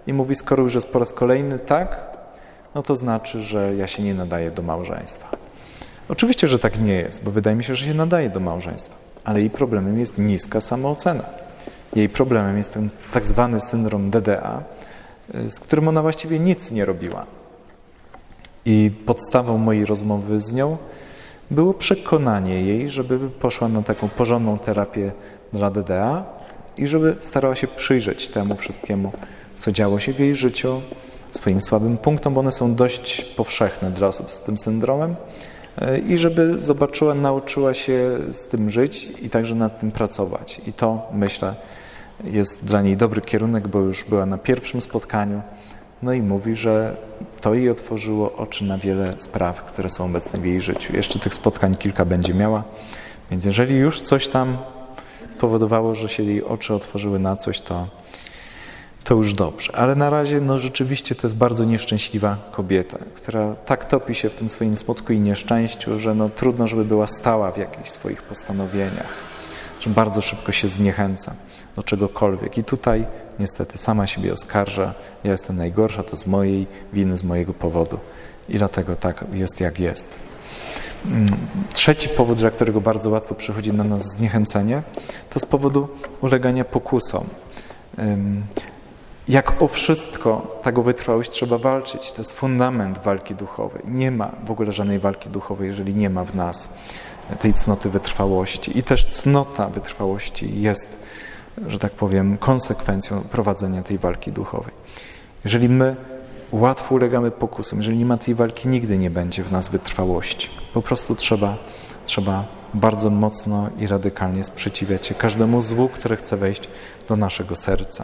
i mówi, skoro już jest po raz kolejny tak, no to znaczy, że ja się nie nadaję do małżeństwa. Oczywiście, że tak nie jest, bo wydaje mi się, że się nadaje do małżeństwa, ale jej problemem jest niska samoocena. Jej problemem jest ten tak zwany syndrom D D A, z którym ona właściwie nic nie robiła. I podstawą mojej rozmowy z nią było przekonanie jej, żeby poszła na taką porządną terapię dla D D A i żeby starała się przyjrzeć temu wszystkiemu, co działo się w jej życiu, swoim słabym punktom, bo one są dość powszechne dla osób z tym syndromem, i żeby zobaczyła, nauczyła się z tym żyć i także nad tym pracować. I to, myślę, jest dla niej dobry kierunek, bo już była na pierwszym spotkaniu, no i mówi, że to jej otworzyło oczy na wiele spraw, które są obecne w jej życiu. Jeszcze tych spotkań kilka będzie miała, więc jeżeli już coś tam spowodowało, że się jej oczy otworzyły na coś, to, to już dobrze. Ale na razie no rzeczywiście to jest bardzo nieszczęśliwa kobieta, która tak topi się w tym swoim smutku i nieszczęściu, że no trudno, żeby była stała w jakichś swoich postanowieniach, że bardzo szybko się zniechęca do czegokolwiek. I tutaj niestety sama siebie oskarża, ja jestem najgorsza, to z mojej winy, z mojego powodu. I dlatego tak jest, jak jest. Trzeci powód, dla którego bardzo łatwo przychodzi na nas zniechęcenie, to z powodu ulegania pokusom. Jak o wszystko, tak o wytrwałość trzeba walczyć. To jest fundament walki duchowej. Nie ma w ogóle żadnej walki duchowej, jeżeli nie ma w nas tej cnoty wytrwałości. I też cnota wytrwałości jest, że tak powiem, konsekwencją prowadzenia tej walki duchowej. Jeżeli my łatwo ulegamy pokusom, jeżeli nie ma tej walki, nigdy nie będzie w nas wytrwałości. Po prostu trzeba, trzeba bardzo mocno i radykalnie sprzeciwiać się każdemu złu, które chce wejść do naszego serca.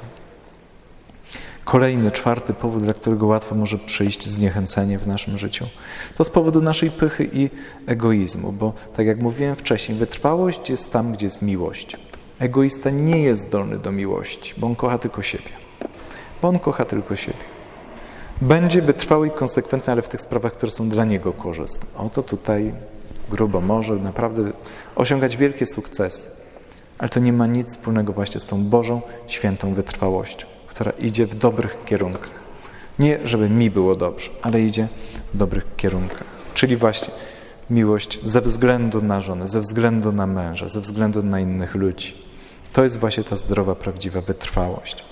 Kolejny, czwarty powód, dla którego łatwo może przyjść zniechęcenie w naszym życiu, to z powodu naszej pychy i egoizmu, bo tak jak mówiłem wcześniej, wytrwałość jest tam, gdzie jest miłość. Egoista nie jest zdolny do miłości, bo on kocha tylko siebie. Bo on kocha tylko siebie. Będzie wytrwały i konsekwentny, ale w tych sprawach, które są dla niego korzystne. Oto tutaj grubo może naprawdę osiągać wielkie sukcesy, ale to nie ma nic wspólnego właśnie z tą Bożą, świętą wytrwałością, która idzie w dobrych kierunkach. Nie, żeby mi było dobrze, ale idzie w dobrych kierunkach. Czyli właśnie miłość ze względu na żonę, ze względu na męża, ze względu na innych ludzi. To jest właśnie ta zdrowa, prawdziwa wytrwałość.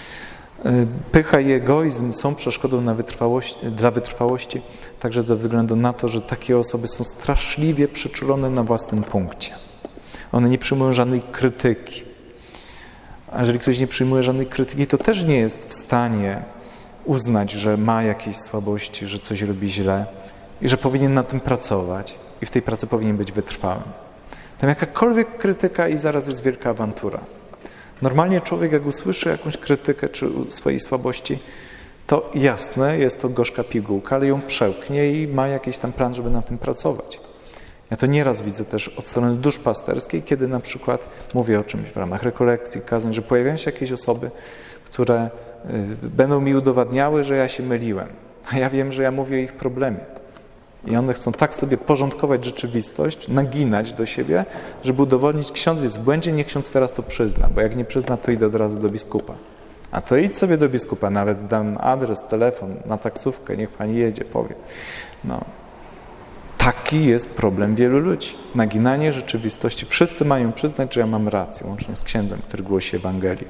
Pycha i egoizm są przeszkodą na wytrwałość, dla wytrwałości także ze względu na to, że takie osoby są straszliwie przyczulone na własnym punkcie. One nie przyjmują żadnej krytyki. A jeżeli ktoś nie przyjmuje żadnej krytyki, to też nie jest w stanie uznać, że ma jakieś słabości, że coś robi źle i że powinien nad tym pracować i w tej pracy powinien być wytrwałym. Tam jakakolwiek krytyka i zaraz jest wielka awantura. Normalnie człowiek, jak usłyszy jakąś krytykę czy swojej słabości, to jasne, jest to gorzka pigułka, ale ją przełknie i ma jakiś tam plan, żeby na tym pracować. Ja to nieraz widzę też od strony duszpasterskiej, kiedy na przykład mówię o czymś w ramach rekolekcji, kazań, że pojawiają się jakieś osoby, które y, będą mi udowadniały, że ja się myliłem. A ja wiem, że ja mówię o ich problemie. I one chcą tak sobie porządkować rzeczywistość, naginać do siebie, żeby udowodnić, ksiądz jest w błędzie, niech ksiądz teraz to przyzna, bo jak nie przyzna, to idę od razu do biskupa. A to idź sobie do biskupa, nawet dam adres, telefon, na taksówkę, niech pani jedzie, powie. No. Taki jest problem wielu ludzi. Naginanie rzeczywistości. Wszyscy mają przyznać, że ja mam rację, łącznie z księdzem, który głosi Ewangelię.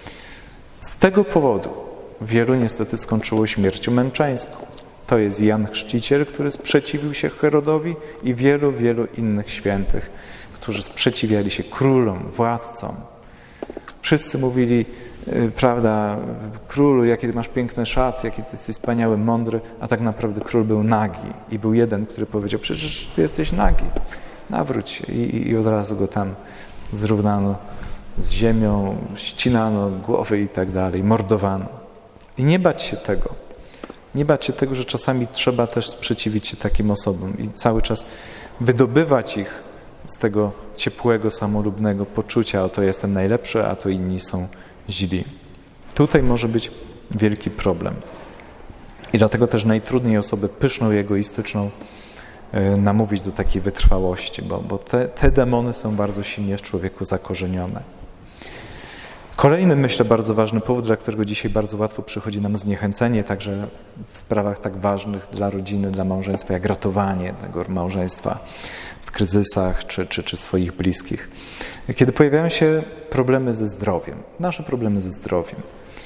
Z tego powodu wielu niestety skończyło śmiercią męczeńską. To jest Jan Chrzciciel, który sprzeciwił się Herodowi i wielu, wielu innych świętych, którzy sprzeciwiali się królom, władcom. Wszyscy mówili, prawda, królu, jakie ty masz piękne szaty, jaki ty jesteś wspaniały, mądry, a tak naprawdę król był nagi. I był jeden, który powiedział, przecież ty jesteś nagi, nawróć się. I, i od razu go tam zrównano z ziemią, ścinano głowy i tak dalej, mordowano. I nie bać się tego. Nie bać się tego, że czasami trzeba też sprzeciwić się takim osobom i cały czas wydobywać ich z tego ciepłego, samolubnego poczucia, oto jestem najlepszy, a to inni są źli. Tutaj może być wielki problem. I dlatego też najtrudniej osobę pyszną i egoistyczną namówić do takiej wytrwałości, bo, bo te, te demony są bardzo silnie w człowieku zakorzenione. Kolejny, myślę, bardzo ważny powód, dla którego dzisiaj bardzo łatwo przychodzi nam zniechęcenie, także w sprawach tak ważnych dla rodziny, dla małżeństwa, jak ratowanie tego małżeństwa w kryzysach czy, czy, czy swoich bliskich. Kiedy pojawiają się problemy ze zdrowiem, nasze problemy ze zdrowiem,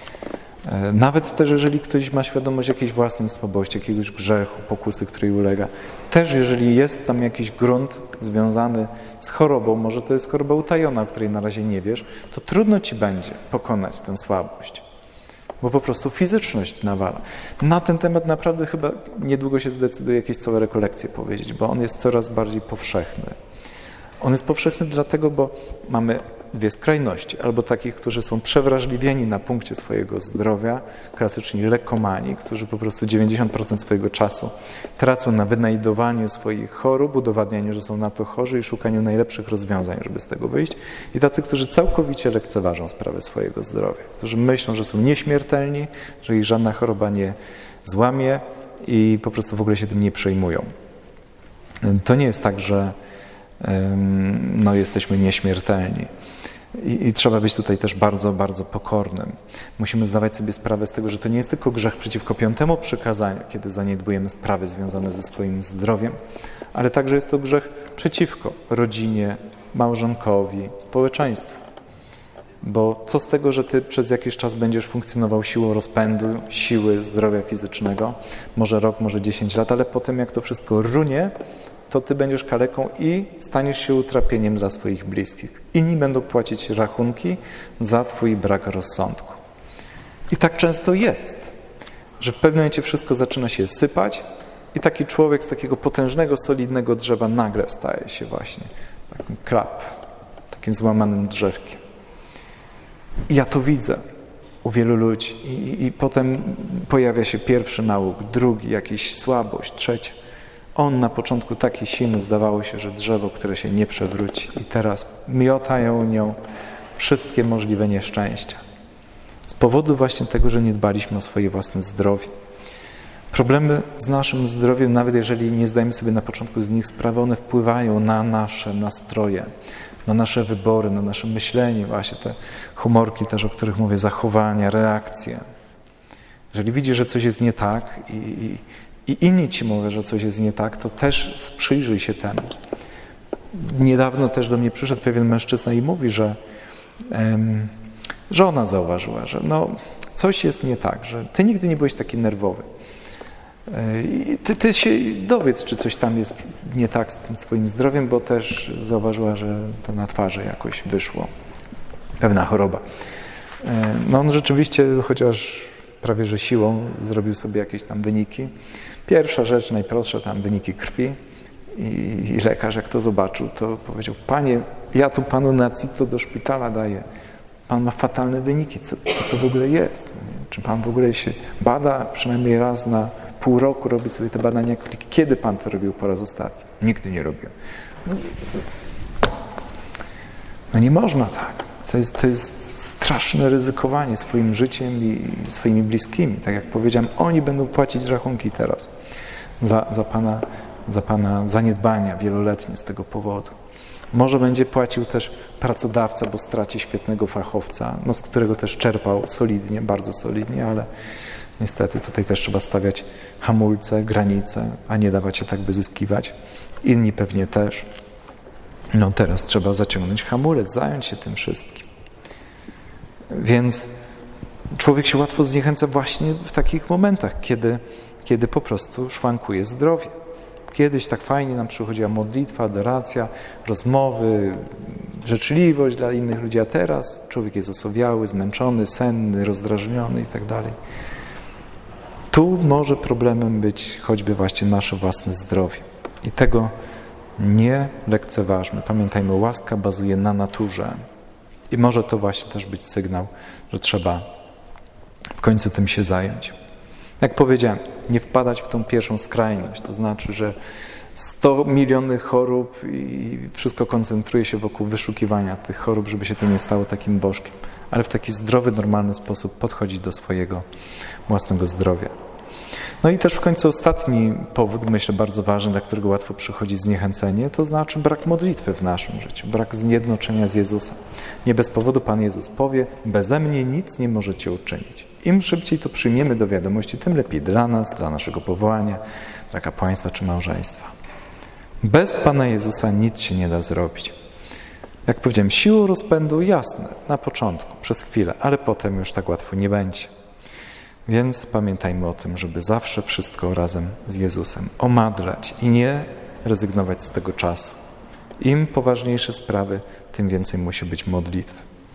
nawet też jeżeli ktoś ma świadomość jakiejś własnej słabości, jakiegoś grzechu, pokusy, której ulega, też jeżeli jest tam jakiś grunt związany z chorobą, może to jest choroba utajona, o której na razie nie wiesz, to trudno ci będzie pokonać tę słabość, bo po prostu fizyczność nawala. Na ten temat naprawdę chyba niedługo się zdecyduje jakieś całe rekolekcje powiedzieć, bo on jest coraz bardziej powszechny. On jest powszechny dlatego, bo mamy dwie skrajności. Albo takich, którzy są przewrażliwieni na punkcie swojego zdrowia, klasyczni lekomani, którzy po prostu dziewięćdziesiąt procent swojego czasu tracą na wynajdowaniu swoich chorób, udowadnianiu, że są na to chorzy i szukaniu najlepszych rozwiązań, żeby z tego wyjść. I tacy, którzy całkowicie lekceważą sprawę swojego zdrowia, którzy myślą, że są nieśmiertelni, że ich żadna choroba nie złamie i po prostu w ogóle się tym nie przejmują. To nie jest tak, że no, jesteśmy nieśmiertelni. I, I trzeba być tutaj też bardzo, bardzo pokornym. Musimy zdawać sobie sprawę z tego, że to nie jest tylko grzech przeciwko piątemu przykazaniu, kiedy zaniedbujemy sprawy związane ze swoim zdrowiem, ale także jest to grzech przeciwko rodzinie, małżonkowi, społeczeństwu. Bo co z tego, że ty przez jakiś czas będziesz funkcjonował siłą rozpędu, siły zdrowia fizycznego, może rok, może dziesięć lat, ale potem jak to wszystko runie, to ty będziesz kaleką i staniesz się utrapieniem dla swoich bliskich. Inni będą płacić rachunki za twój brak rozsądku. I tak często jest, że w pewnym momencie wszystko zaczyna się sypać i taki człowiek z takiego potężnego, solidnego drzewa nagle staje się właśnie takim klap, takim złamanym drzewkiem. I ja to widzę u wielu ludzi. I, i, i potem pojawia się pierwszy nałóg, drugi, jakiś słabość, trzeci. On na początku taki silny, zdawało się, że drzewo, które się nie przewróci. I teraz miotają nią wszystkie możliwe nieszczęścia. Z powodu właśnie tego, że nie dbaliśmy o swoje własne zdrowie. Problemy z naszym zdrowiem, nawet jeżeli nie zdajemy sobie na początku z nich sprawy, one wpływają na nasze nastroje, na nasze wybory, na nasze myślenie, właśnie te humorki też, o których mówię, zachowania, reakcje. Jeżeli widzisz, że coś jest nie tak i, i I inni ci mówią, że coś jest nie tak, to też przyjrzyj się temu. Niedawno też do mnie przyszedł pewien mężczyzna i mówi, że um, żona zauważyła, że no, coś jest nie tak, że ty nigdy nie byłeś taki nerwowy. I ty, ty się dowiedz, czy coś tam jest nie tak z tym swoim zdrowiem, bo też zauważyła, że to na twarzy jakoś wyszło. Pewna choroba. No on rzeczywiście, chociaż prawie że siłą zrobił sobie jakieś tam wyniki. Pierwsza rzecz, najprostsza, tam wyniki krwi i, i lekarz jak to zobaczył, to powiedział: panie, ja tu panu na cito do szpitala daję, pan ma fatalne wyniki, co, co to w ogóle jest? Czy pan w ogóle się bada, przynajmniej raz na pół roku robi sobie te badania krwi? Kiedy pan to robił po raz ostatni? Nigdy nie robiłem. No, no nie można tak. To jest, to jest straszne ryzykowanie swoim życiem i swoimi bliskimi. Tak jak powiedziałem, oni będą płacić rachunki teraz za, za, pana, za pana zaniedbania wieloletnie z tego powodu. Może będzie płacił też pracodawca, bo straci świetnego fachowca, no, z którego też czerpał solidnie, bardzo solidnie, ale niestety tutaj też trzeba stawiać hamulce, granice, a nie dawać się tak wyzyskiwać. Inni pewnie też. No teraz trzeba zaciągnąć hamulec, zająć się tym wszystkim. Więc człowiek się łatwo zniechęca właśnie w takich momentach, kiedy, kiedy po prostu szwankuje zdrowie. Kiedyś tak fajnie nam przychodziła modlitwa, adoracja, rozmowy, życzliwość dla innych ludzi, a teraz człowiek jest osowiały, zmęczony, senny, rozdrażniony i tak dalej. Tu może problemem być choćby właśnie nasze własne zdrowie. I tego nie lekceważmy. Pamiętajmy, łaska bazuje na naturze. I może to właśnie też być sygnał, że trzeba w końcu tym się zająć. Jak powiedziałem, nie wpadać w tą pierwszą skrajność, to znaczy, że sto milionów chorób i wszystko koncentruje się wokół wyszukiwania tych chorób, żeby się to nie stało takim bożkiem, ale w taki zdrowy, normalny sposób podchodzić do swojego własnego zdrowia. No i też w końcu ostatni powód, myślę bardzo ważny, dla którego łatwo przychodzi zniechęcenie, to znaczy brak modlitwy w naszym życiu, brak zjednoczenia z Jezusem. Nie bez powodu Pan Jezus powie, beze mnie nic nie możecie uczynić. Im szybciej to przyjmiemy do wiadomości, tym lepiej dla nas, dla naszego powołania, dla kapłaństwa czy małżeństwa. Bez Pana Jezusa nic się nie da zrobić. Jak powiedziałem, siłą rozpędu jasne, na początku, przez chwilę, ale potem już tak łatwo nie będzie. Więc pamiętajmy o tym, żeby zawsze wszystko razem z Jezusem omadlać i nie rezygnować z tego czasu. Im poważniejsze sprawy, tym więcej musi być modlitwy.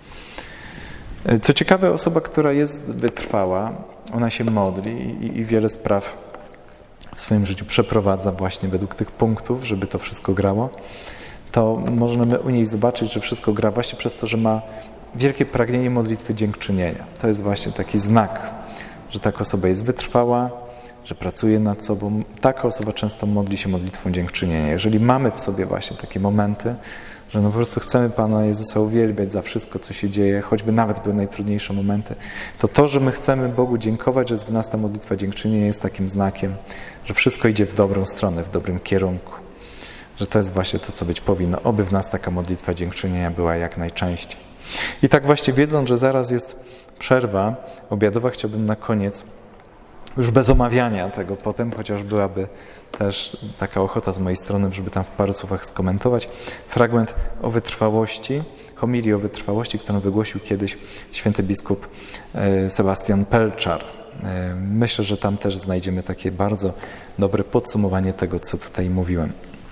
Co ciekawe, osoba, która jest wytrwała, ona się modli i, i wiele spraw w swoim życiu przeprowadza właśnie według tych punktów, żeby to wszystko grało, to możemy u niej zobaczyć, że wszystko gra właśnie przez to, że ma wielkie pragnienie modlitwy dziękczynienia. To jest właśnie taki znak, że taka osoba jest wytrwała, że pracuje nad sobą. Taka osoba często modli się modlitwą dziękczynienia. Jeżeli mamy w sobie właśnie takie momenty, że no po prostu chcemy Pana Jezusa uwielbiać za wszystko, co się dzieje, choćby nawet były najtrudniejsze momenty, to to, że my chcemy Bogu dziękować, że jest w nas ta modlitwa dziękczynienia, jest takim znakiem, że wszystko idzie w dobrą stronę, w dobrym kierunku. Że to jest właśnie to, co być powinno. Oby w nas taka modlitwa dziękczynienia była jak najczęściej. I tak właśnie wiedząc, że zaraz jest przerwa obiadowa, chciałbym na koniec, już bez omawiania tego potem, chociaż byłaby też taka ochota z mojej strony, żeby tam w paru słowach skomentować, fragment o wytrwałości, homilii o wytrwałości, którą wygłosił kiedyś święty biskup Sebastian Pelczar. Myślę, że tam też znajdziemy takie bardzo dobre podsumowanie tego, co tutaj mówiłem.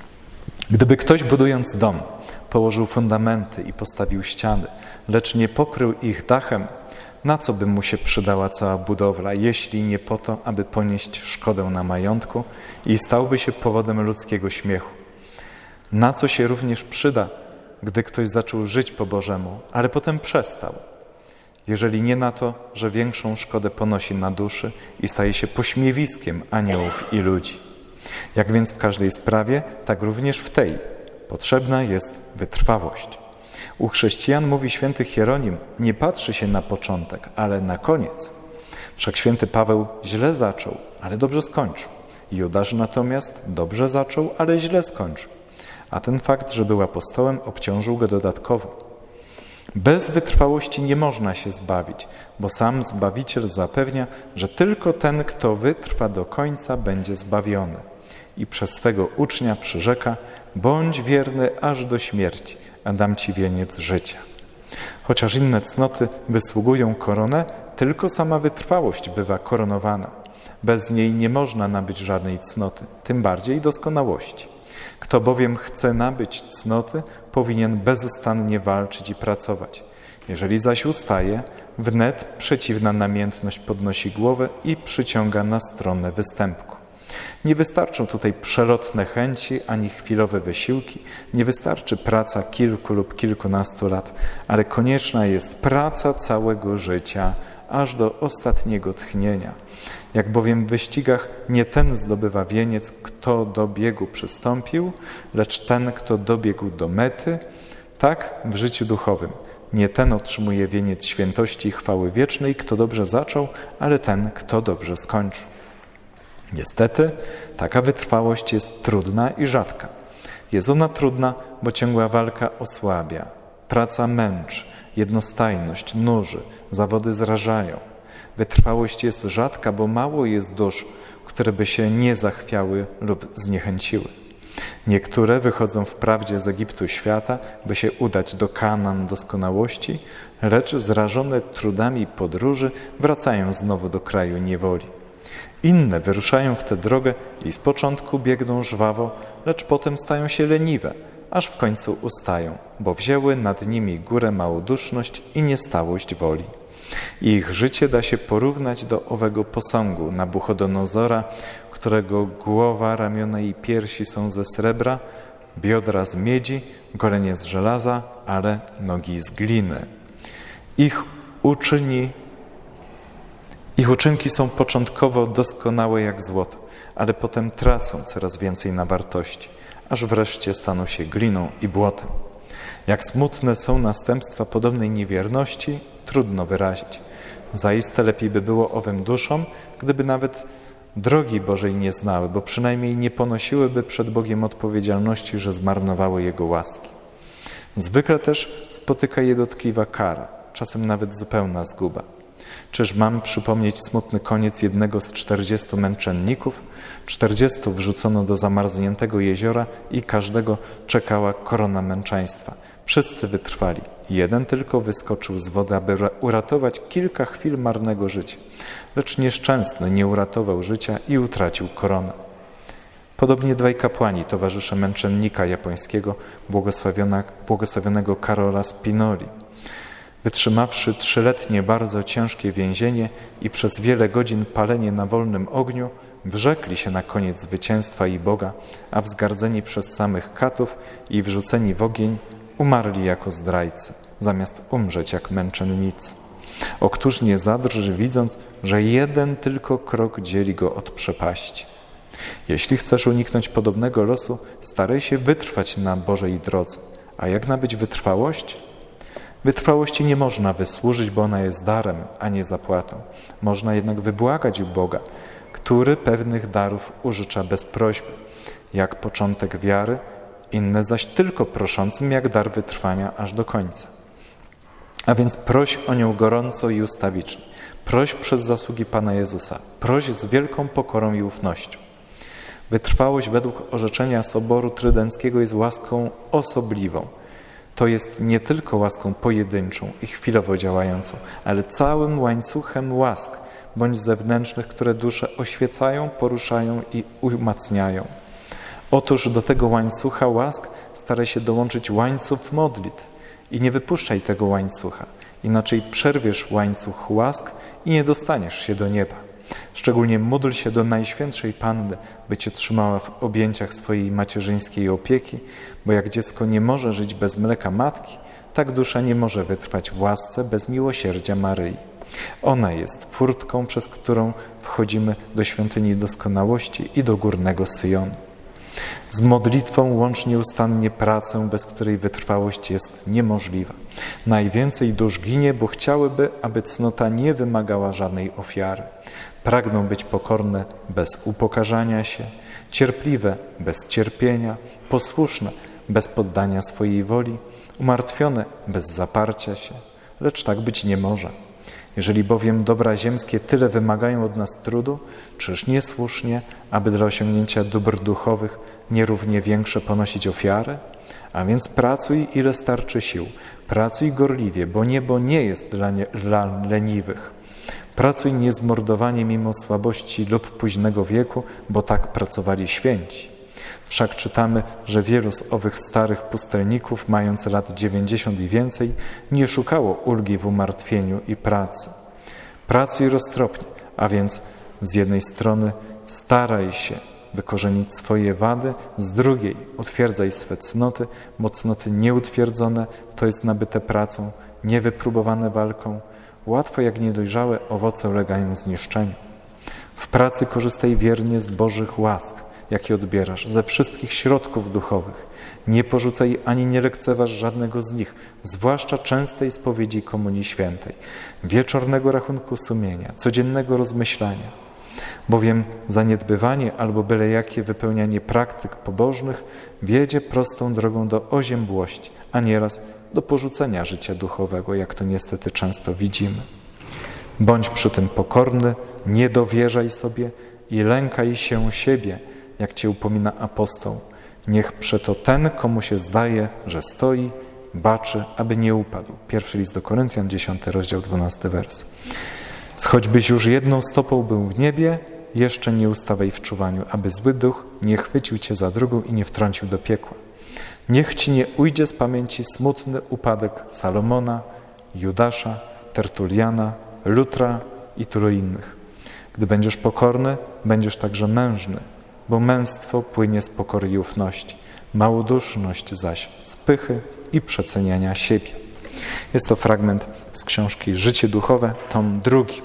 Gdyby ktoś, budując dom, położył fundamenty i postawił ściany, lecz nie pokrył ich dachem, na co by mu się przydała cała budowla, jeśli nie po to, aby ponieść szkodę na majątku i stałby się powodem ludzkiego śmiechu? Na co się również przyda, gdy ktoś zaczął żyć po Bożemu, ale potem przestał? Jeżeli nie na to, że większą szkodę ponosi na duszy i staje się pośmiewiskiem aniołów i ludzi. Jak więc w każdej sprawie, tak również w tej potrzebna jest wytrwałość. U chrześcijan, mówi święty Hieronim, nie patrzy się na początek, ale na koniec. Wszak święty Paweł źle zaczął, ale dobrze skończył. Judasz natomiast dobrze zaczął, ale źle skończył. A ten fakt, że był apostołem, obciążył go dodatkowo. Bez wytrwałości nie można się zbawić, bo sam Zbawiciel zapewnia, że tylko ten, kto wytrwa do końca, będzie zbawiony. I przez swego ucznia przyrzeka, bądź wierny aż do śmierci, a dam ci wieniec życia. Chociaż inne cnoty wysługują koronę, tylko sama wytrwałość bywa koronowana. Bez niej nie można nabyć żadnej cnoty, tym bardziej doskonałości. Kto bowiem chce nabyć cnoty, powinien bezustannie walczyć i pracować. Jeżeli zaś ustaje, wnet przeciwna namiętność podnosi głowę i przyciąga na stronę występku. Nie wystarczą tutaj przelotne chęci ani chwilowe wysiłki, nie wystarczy praca kilku lub kilkunastu lat, ale konieczna jest praca całego życia, aż do ostatniego tchnienia. Jak bowiem w wyścigach nie ten zdobywa wieniec, kto do biegu przystąpił, lecz ten, kto dobiegł do mety, tak w życiu duchowym. Nie ten otrzymuje wieniec świętości i chwały wiecznej, kto dobrze zaczął, ale ten, kto dobrze skończył. Niestety, taka wytrwałość jest trudna i rzadka. Jest ona trudna, bo ciągła walka osłabia. Praca męczy, jednostajność nuży, zawody zrażają. Wytrwałość jest rzadka, bo mało jest dusz, które by się nie zachwiały lub zniechęciły. Niektóre wychodzą wprawdzie z Egiptu świata, by się udać do Kanaan doskonałości, lecz zrażone trudami podróży wracają znowu do kraju niewoli. Inne wyruszają w tę drogę i z początku biegną żwawo, lecz potem stają się leniwe, aż w końcu ustają, bo wzięły nad nimi górę małoduszność i niestałość woli. Ich życie da się porównać do owego posągu Nabuchodonozora, którego głowa, ramiona i piersi są ze srebra, biodra z miedzi, golenie z żelaza, ale nogi z gliny. Ich uczyni Ich uczynki są początkowo doskonałe jak złoto, ale potem tracą coraz więcej na wartości, aż wreszcie staną się gliną i błotem. Jak smutne są następstwa podobnej niewierności, trudno wyrazić. Zaiste lepiej by było owym duszom, gdyby nawet drogi Bożej nie znały, bo przynajmniej nie ponosiłyby przed Bogiem odpowiedzialności, że zmarnowały Jego łaski. Zwykle też spotyka je dotkliwa kara, czasem nawet zupełna zguba. Czyż mam przypomnieć smutny koniec jednego z czterdziestu męczenników? Czterdziestu wrzucono do zamarzniętego jeziora i każdego czekała korona męczeństwa. Wszyscy wytrwali. Jeden tylko wyskoczył z wody, aby uratować kilka chwil marnego życia. Lecz nieszczęsny nie uratował życia i utracił koronę. Podobnie dwaj kapłani, towarzysze męczennika japońskiego, błogosławionego Karola Spinoli. Wytrzymawszy trzyletnie bardzo ciężkie więzienie i przez wiele godzin palenie na wolnym ogniu, wyrzekli się na koniec zwycięstwa i Boga, a wzgardzeni przez samych katów i wrzuceni w ogień, umarli jako zdrajcy, zamiast umrzeć jak męczennicy. O któż nie zadrży, widząc, że jeden tylko krok dzieli go od przepaści. Jeśli chcesz uniknąć podobnego losu, staraj się wytrwać na Bożej drodze. A jak nabyć wytrwałość? Wytrwałości nie można wysłużyć, bo ona jest darem, a nie zapłatą. Można jednak wybłagać u Boga, który pewnych darów użycza bez prośby, jak początek wiary, inne zaś tylko proszącym, jak dar wytrwania aż do końca. A więc proś o nią gorąco i ustawicznie. Proś przez zasługi Pana Jezusa. Proś z wielką pokorą i ufnością. Wytrwałość według orzeczenia Soboru Trydenckiego jest łaską osobliwą. To jest nie tylko łaską pojedynczą i chwilowo działającą, ale całym łańcuchem łask, bądź zewnętrznych, które duszę oświecają, poruszają i umacniają. Otóż do tego łańcucha łask staraj się dołączyć łańcuch modlitw i nie wypuszczaj tego łańcucha, inaczej przerwiesz łańcuch łask i nie dostaniesz się do nieba. Szczególnie módl się do Najświętszej Panny, by Cię trzymała w objęciach swojej macierzyńskiej opieki, bo jak dziecko nie może żyć bez mleka matki, tak dusza nie może wytrwać w łasce bez miłosierdzia Maryi. Ona jest furtką, przez którą wchodzimy do świątyni doskonałości i do górnego Syjonu. Z modlitwą łącz nieustannie pracę, bez której wytrwałość jest niemożliwa. Najwięcej dusz ginie, bo chciałyby, aby cnota nie wymagała żadnej ofiary. Pragną być pokorne bez upokarzania się, cierpliwe bez cierpienia, posłuszne bez poddania swojej woli, umartwione bez zaparcia się. Lecz tak być nie może. Jeżeli bowiem dobra ziemskie tyle wymagają od nas trudu, czyż niesłusznie, aby dla osiągnięcia dóbr duchowych nierównie większe ponosić ofiary? A więc pracuj, ile starczy sił. Pracuj gorliwie, bo niebo nie jest dla, nie, dla leniwych. Pracuj niezmordowanie mimo słabości lub późnego wieku, bo tak pracowali święci. Wszak czytamy, że wielu z owych starych pustelników, mając lat dziewięćdziesiąt i więcej, nie szukało ulgi w umartwieniu i pracy. Pracuj roztropnie, a więc z jednej strony staraj się wykorzenić swoje wady, z drugiej utwierdzaj swe cnoty, bo cnoty nieutwierdzone to jest nabyte pracą, niewypróbowane walką. Łatwo jak niedojrzałe owoce ulegają zniszczeniu. W pracy korzystaj wiernie z Bożych łask, jakie odbierasz, ze wszystkich środków duchowych. Nie porzucaj ani nie lekceważ żadnego z nich, zwłaszcza częstej spowiedzi Komunii Świętej, wieczornego rachunku sumienia, codziennego rozmyślania. Bowiem zaniedbywanie albo byle jakie wypełnianie praktyk pobożnych wiedzie prostą drogą do oziębłości, a nieraz do porzucenia życia duchowego, jak to niestety często widzimy. Bądź przy tym pokorny, nie dowierzaj sobie i lękaj się siebie, jak Cię upomina apostoł. Niech przeto ten, komu się zdaje, że stoi, baczy, aby nie upadł. Pierwszy list do Koryntian, dziesiąty rozdział, dwunasty wers. Choćbyś już jedną stopą był w niebie, jeszcze nie ustawaj w czuwaniu, aby zły duch nie chwycił Cię za drugą i nie wtrącił do piekła. Niech Ci nie ujdzie z pamięci smutny upadek Salomona, Judasza, Tertuliana, Lutra i tylu innych. Gdy będziesz pokorny, będziesz także mężny, bo męstwo płynie z pokory i ufności, małoduszność zaś z pychy i przeceniania siebie. Jest to fragment z książki Życie duchowe, tom drugi.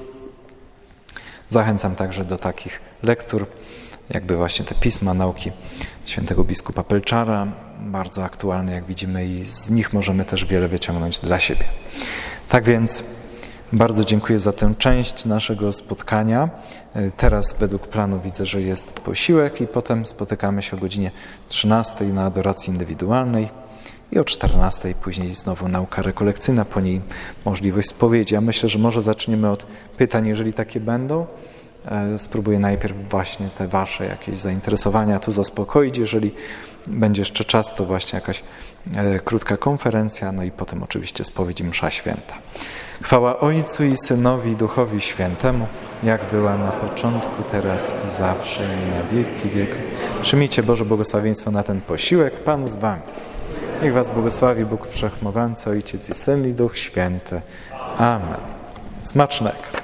Zachęcam także do takich lektur, jakby właśnie te pisma nauki świętego biskupa Pelczara, bardzo aktualne, jak widzimy, i z nich możemy też wiele wyciągnąć dla siebie. Tak więc Bardzo dziękuję za tę część naszego spotkania. Teraz według planu widzę, że jest posiłek i potem spotykamy się o godzinie trzynastej na adoracji indywidualnej i o czternastej później znowu nauka rekolekcyjna, po niej możliwość spowiedzi. Ja myślę, że może zaczniemy od pytań, jeżeli takie będą. Spróbuję najpierw właśnie te wasze jakieś zainteresowania tu zaspokoić. Jeżeli będzie jeszcze czas, to właśnie jakaś krótka konferencja, no i potem oczywiście spowiedź i msza święta. Chwała Ojcu i Synowi i Duchowi Świętemu, jak była na początku, teraz i zawsze i na wieki wieków. Przyjmijcie Boże błogosławieństwo na ten posiłek. Pan z wami. Niech was błogosławi Bóg Wszechmogący, Ojciec i Syn i Duch Święty. Amen. Smacznego.